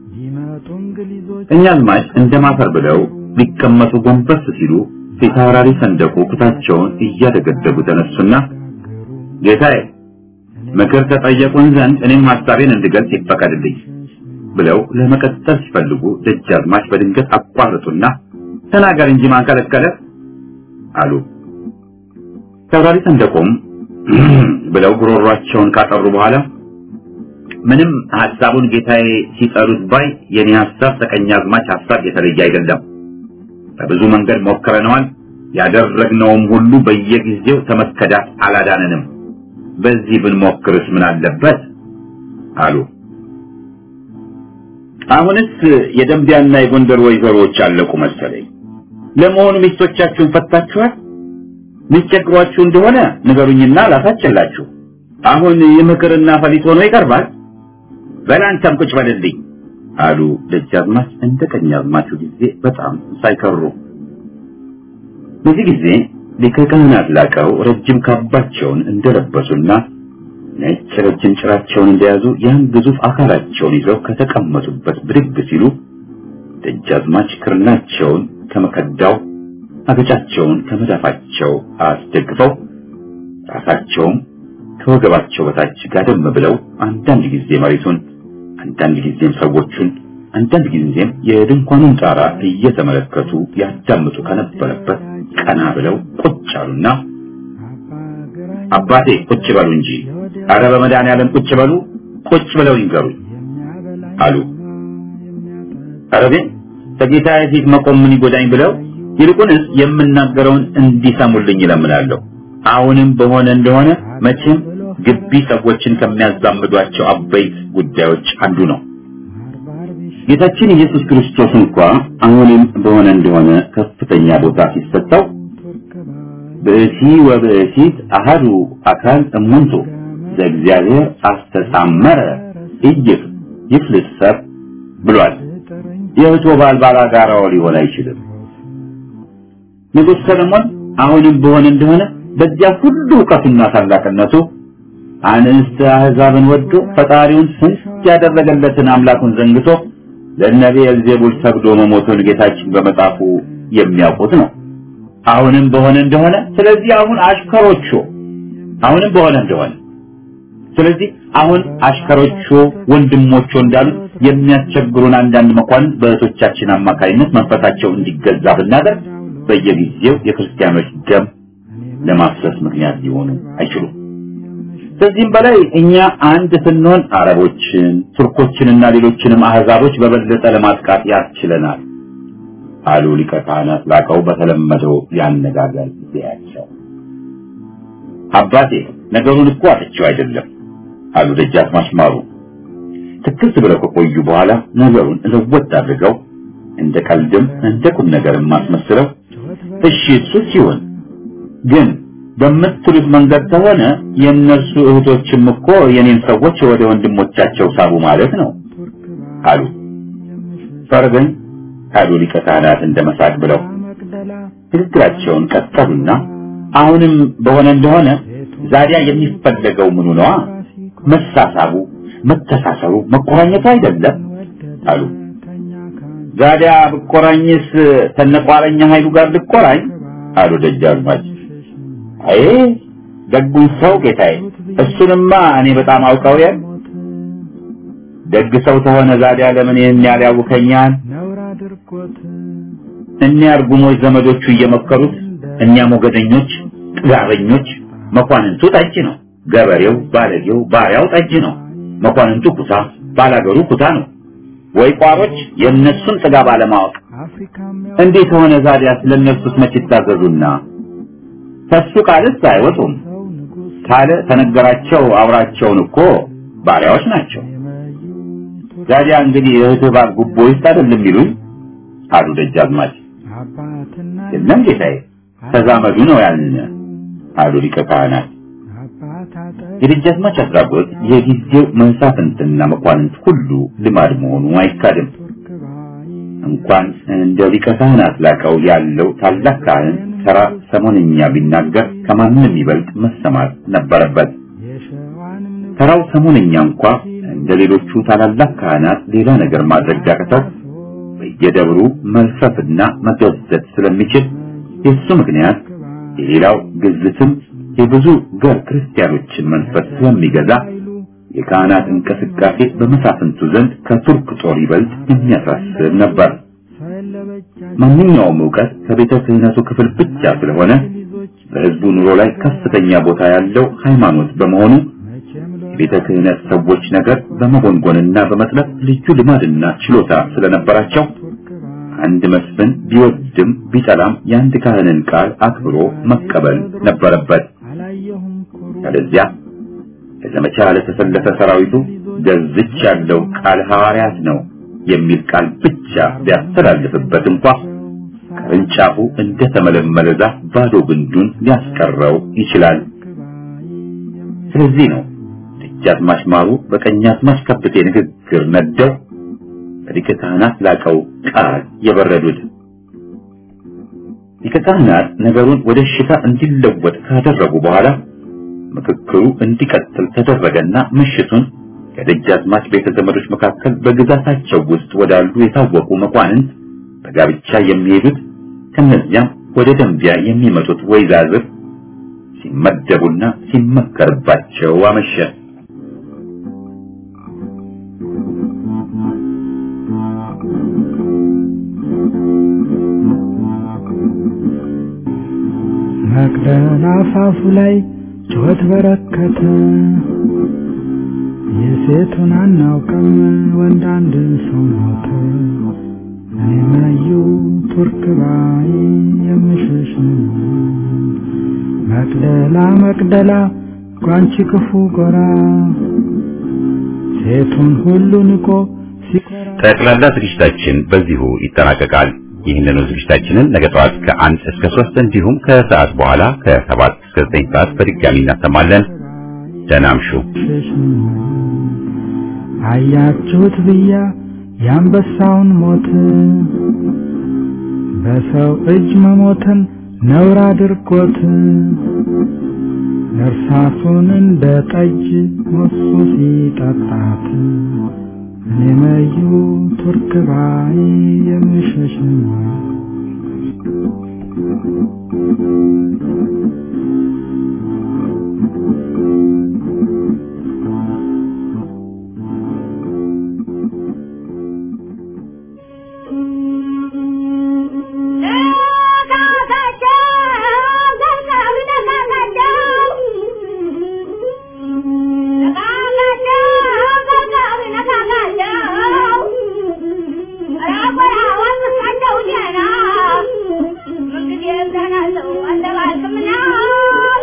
ቀኛዝማች እንደማፈር ብለው ሊቀመጡ ጎንበስ ሲሉ ፊታውራሪ ሰንደቁ ኩታቸውን እያደገደጉ ተነሱና ጌታዬ ምክር ተጠየቁን ዘንድ እኔም ሐሳቤን እንድገልጽ ይፈቀድልኝ ብለው ለመቀጠል ሲፈልጉ ደጃዝማች በድንገት አቋረጡና ተናገር እንጂ ማን ከለከለ አሉ። ፊታውራሪ ሰንደቁም ብለው ጉሮሯቸውን ካጠሩ በኋላ ምንም ሐሳቡን ጌታዬ ሲጠሩት ባይ የኔ ሐሳብ ተቀኛዝማች ሐሳብ የተለየ አይደለም። በብዙ መንገድ ሞክረናል። ያደረግነውም ሁሉ በየጊዜው ተመከዳት አላዳነንም። በዚህ ብንሞክርስ ምን አለበት አሉ። አሁንስ የደንቢያና የጎንደር ወይዘሮች አለቁ መሰለኝ። ለመሆኑ ሚስቶቻችሁን ፈታችኋል? ምንቸግሯችሁ እንደሆነ ንገሩኝና ላሳችላችሁ። አሁን የምክርና ፈሊጥ ሆኖ ይቀርባል። በላንተም ቁጭ በልልኝ አሉ ደጃዝማች እንደ ቀኛዝማቹ ጊዜ በጣም ሳይከሩ። በዚህ ጊዜ ሊቀ ካህናት ላቀው ረጅም ካባቸውን እንደለበሱና ነጭ ረጅም ጭራቸውን እንደያዙ ያን ግዙፍ አካላቸውን ይዘው ከተቀመጡበት ብድግ ሲሉ ደጃዝማች ክርናቸውን ከመከዳው አገጫቸውን ከመዳፋቸው አስደግፈው ራሳቸውም ከወገባቸው በታች ጋደም ብለው አንዳንድ ጊዜ መሬቱን አንዳንድ ጊዜም ሰዎቹን አንዳንድ ጊዜም የድንኳኑን ጣራ እየተመለከቱ ያዳምጡ ከነበረበት ቀና ብለው ቁጭ አሉና አባቴ ቁጭ በሉ እንጂ አረ በመድኃኒዓለም ቁጭ በሉ ቁጭ ብለው ይንገሩኝ አሉ። አረቤ ተጌታዬ ፊት መቆም ምን ይጎዳኝ ብለው ይልቁንስ የምናገረውን እንዲሰሙልኝ ይለምናለሁ። አሁንም በሆነ እንደሆነ መቼም ግቢ ሰዎችን ከሚያዛምዷቸው አበይት ጉዳዮች አንዱ ነው። ጌታችን ኢየሱስ ክርስቶስ እንኳን አሁንም በሆነ እንደሆነ ከፍተኛ ቦታ ሲሰጠው በእሲ ወበእሲት አሃዱ አካል እሙንቱ ዘእግዚአብሔር አስተሳመረ እይፍ ይፍልጥ ሰብ ብሏል። የእህቶ ባል ባላጋራው ሊሆን አይችልም። ንጉሥ ሰለሞን አሁንም በሆነ እንደሆነ በዚያ ሁሉ ዕውቀቱና ታላቅነቱ አንስት አሕዛብን ወዶ ፈጣሪውን ስንት ያደረገለትን አምላኩን ዘንግቶ ለነቢይ ኤልዜቡል ሰግዶ መሞቱን ጌታችን በመጻፉ የሚያውቁት ነው። አሁንም በሆነ እንደሆነ ስለዚህ አሁን አሽከሮቹ አሁንም በሆነ እንደሆነ ስለዚህ አሁን አሽከሮቹ ወንድሞቹ እንዳሉት የሚያስቸግሩን አንዳንድ መኳንንት በእህቶቻችን አማካይነት መንፈሳቸው እንዲገዛ ብናደርግ በየጊዜው የክርስቲያኖች ደም ለማፍሰስ ምክንያት ሊሆኑ አይችሉም። ከዚህም በላይ እኛ አንድ ስንሆን አረቦችን፣ ቱርኮችንና ሌሎችንም አህዛቦች በበለጠ ለማጥቃት ያስችለናል አሉ ሊቀ ካህናት ላቀው በተለመደው ያነጋገር ጊዜያቸው። አባቴ ነገሩን እኮ አጥቼው አይደለም አሉ ደጃዝማች ማሩ። ትክክል ብለው ከቆዩ በኋላ ነገሩን ለወጥ አድርገው እንደ ቀልድም እንደ ቁም ነገርም ማስመስለው እሺ እሱ ሲሆን ግን በምትሉት መንገድ ከሆነ የነሱ እህቶችም እኮ የኔን ሰዎች ወደ ወንድሞቻቸው ሳቡ ማለት ነው አሉ። ፈርገን አሉ ሊቀ ካህናት እንደመሳቅ ብለው ትክክላቸውን ቀጠሉና አሁንም በሆነ እንደሆነ ዛሬ የሚፈለገው ምኑ ነው? መሳሳቡ፣ መተሳሰሩ፣ መቆራኘቱ አይደለም አሉ። ዛሬ በቆራኝስ ተነቋረኛ ኃይሉ ጋር ልቆራኝ አሉ ደጃዝማች። አይ ደጉን ሰው ጌታዬ እሱንማ እኔ በጣም አውቀው ያ ደግ ሰው ተሆነ ዛሬ ለምን ይሄን ያህል ያውከኛል? እኛ አርጉሞች ዘመዶቹ እየመከሩት እኛ ሞገደኞች ጥጋበኞች መኳንንቱ ጠጅ ነው፣ ገበሬው ባለጌው ባሪያው ጠጅ ነው፣ መኳንንቱ ኩታ ባላገሩ ኩታ ነው። ወይ ቋሮች የነሱን ጥጋብ አለማወቅ እንዴት ሆነ ዛሬ ስለነሱስ መች ይታዘዙና ተሱ ቃልስ አይወጡም ካለ ተነገራቸው አውራቸውን እኮ ባሪያዎች ናቸው። ዛሬ እንግዲህ እህት ባል ጉቦ ይስጣደልም ይሉኝ አሉ ደጃዝማች። የለም ጌታዬ ተዛመዱ ነው ያልን አሉ ሊቀ ካህናት። የደጃዝማች አድራጎት የጊዜው መንሳፍንትና መኳንንት ሁሉ ልማድ መሆኑ አይካድም። እንኳን እንደ ሊቀ ካህናት ላቀው ያለው ታላቅ ካህን ተራ ሰሞንኛ ቢናገር ከማንም ይበልጥ መሰማት ነበረበት። ተራው ሰሞንኛ እንኳን እንደ ሌሎቹ ታላላቅ ካህናት ሌላ ነገር ማድረግ ዳቀተው በየደብሩ መልፈፍና መገዘት ስለሚችል የሱ ምክንያት የሌላው ግዝትም የብዙ ገር ክርስቲያኖችን መንፈስ ስለሚገዛ የካህናት እንቅስቃሴ በመሳፍንቱ ዘንድ ከቱርክ ጦር ይበልጥ የሚያሳስብ ነበር። ማንኛውም ዕውቀት ከቤተ ክህነቱ ክፍል ብቻ ስለሆነ በሕዝቡ ኑሮ ላይ ከፍተኛ ቦታ ያለው ሃይማኖት በመሆኑ የቤተ ክህነት ሰዎች ነገር በመጎንጎንና በመጥለፍ ልዩ ልማድና ችሎታ ስለነበራቸው አንድ መስፍን ቢወድም ቢጠላም የአንድ ካህንን ቃል አክብሮ መቀበል ነበረበት። ስለዚያ ለዘመቻ ለተሰለፈ ሰራዊቱ ገዝች ያለው ቃል ሐዋርያት ነው የሚል ቃል ብቻ ቢያስተላልፍበት እንኳን ቅርንጫፉ እንደተመለመለ ዛፍ ባዶ ግንዱን ሊያስቀረው ይችላል። ስለዚህ ነው ደጃዝማች ማሩ በቀኛዝማች ከብቴ ንግግር ነደው ሊቀ ካህናት ላቀው ቃል የበረዱት። ሊቀ ካህናት ነገሩን ወደ ሽታ እንዲለወጥ ካደረጉ በኋላ ምክክሩ እንዲቀጥል ተደረገና ምሽቱን ከደጃዝማች ቤተ ዘመዶች መካከል በግዛታቸው ውስጥ ወዳሉ የታወቁ መኳንንት በጋብቻ የሚሄዱት ከነዚያም ወደ ደንቢያ የሚመጡት ወይዛዝር ሲመደቡና ሲመከርባቸው አመሸ። መቅደላ አፋፉ ላይ ጩኸት በረከተ፣ የሴቱን አናውቅም ወንድ አንድ ሰው ሞተ። እኔ ማዩ ቱርክ ባይ የምሸሽ መቅደላ መቅደላ ጓንቺ ክፉ ጎራ፣ ሴቱን ሁሉ ንቆ ሲኮራ። ጠቅላላ ዝግጅታችን በዚሁ ይጠናቀቃል። ይህንን ዝግጅታችንን ነገ ጠዋት ከአንድ እስከ ሶስት እንዲሁም ከሰዓት በኋላ ከሰባት እስከ ዘጠኝ ሰዓት በድጋሚ እናሰማለን። ደህና እምሹ። አያችሁት ብያ የአንበሳውን ሞት፣ በሰው እጅ መሞትን ነውር አድርጎት፣ እርሳሱን እንደ ጠጅ ሞሱ ሲጠጣት፣ እኔ መዩ ቱርክ ባይ የምሸሽ I'm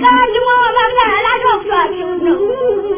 ቀድሞ መብላት አሾፏችሁ ነው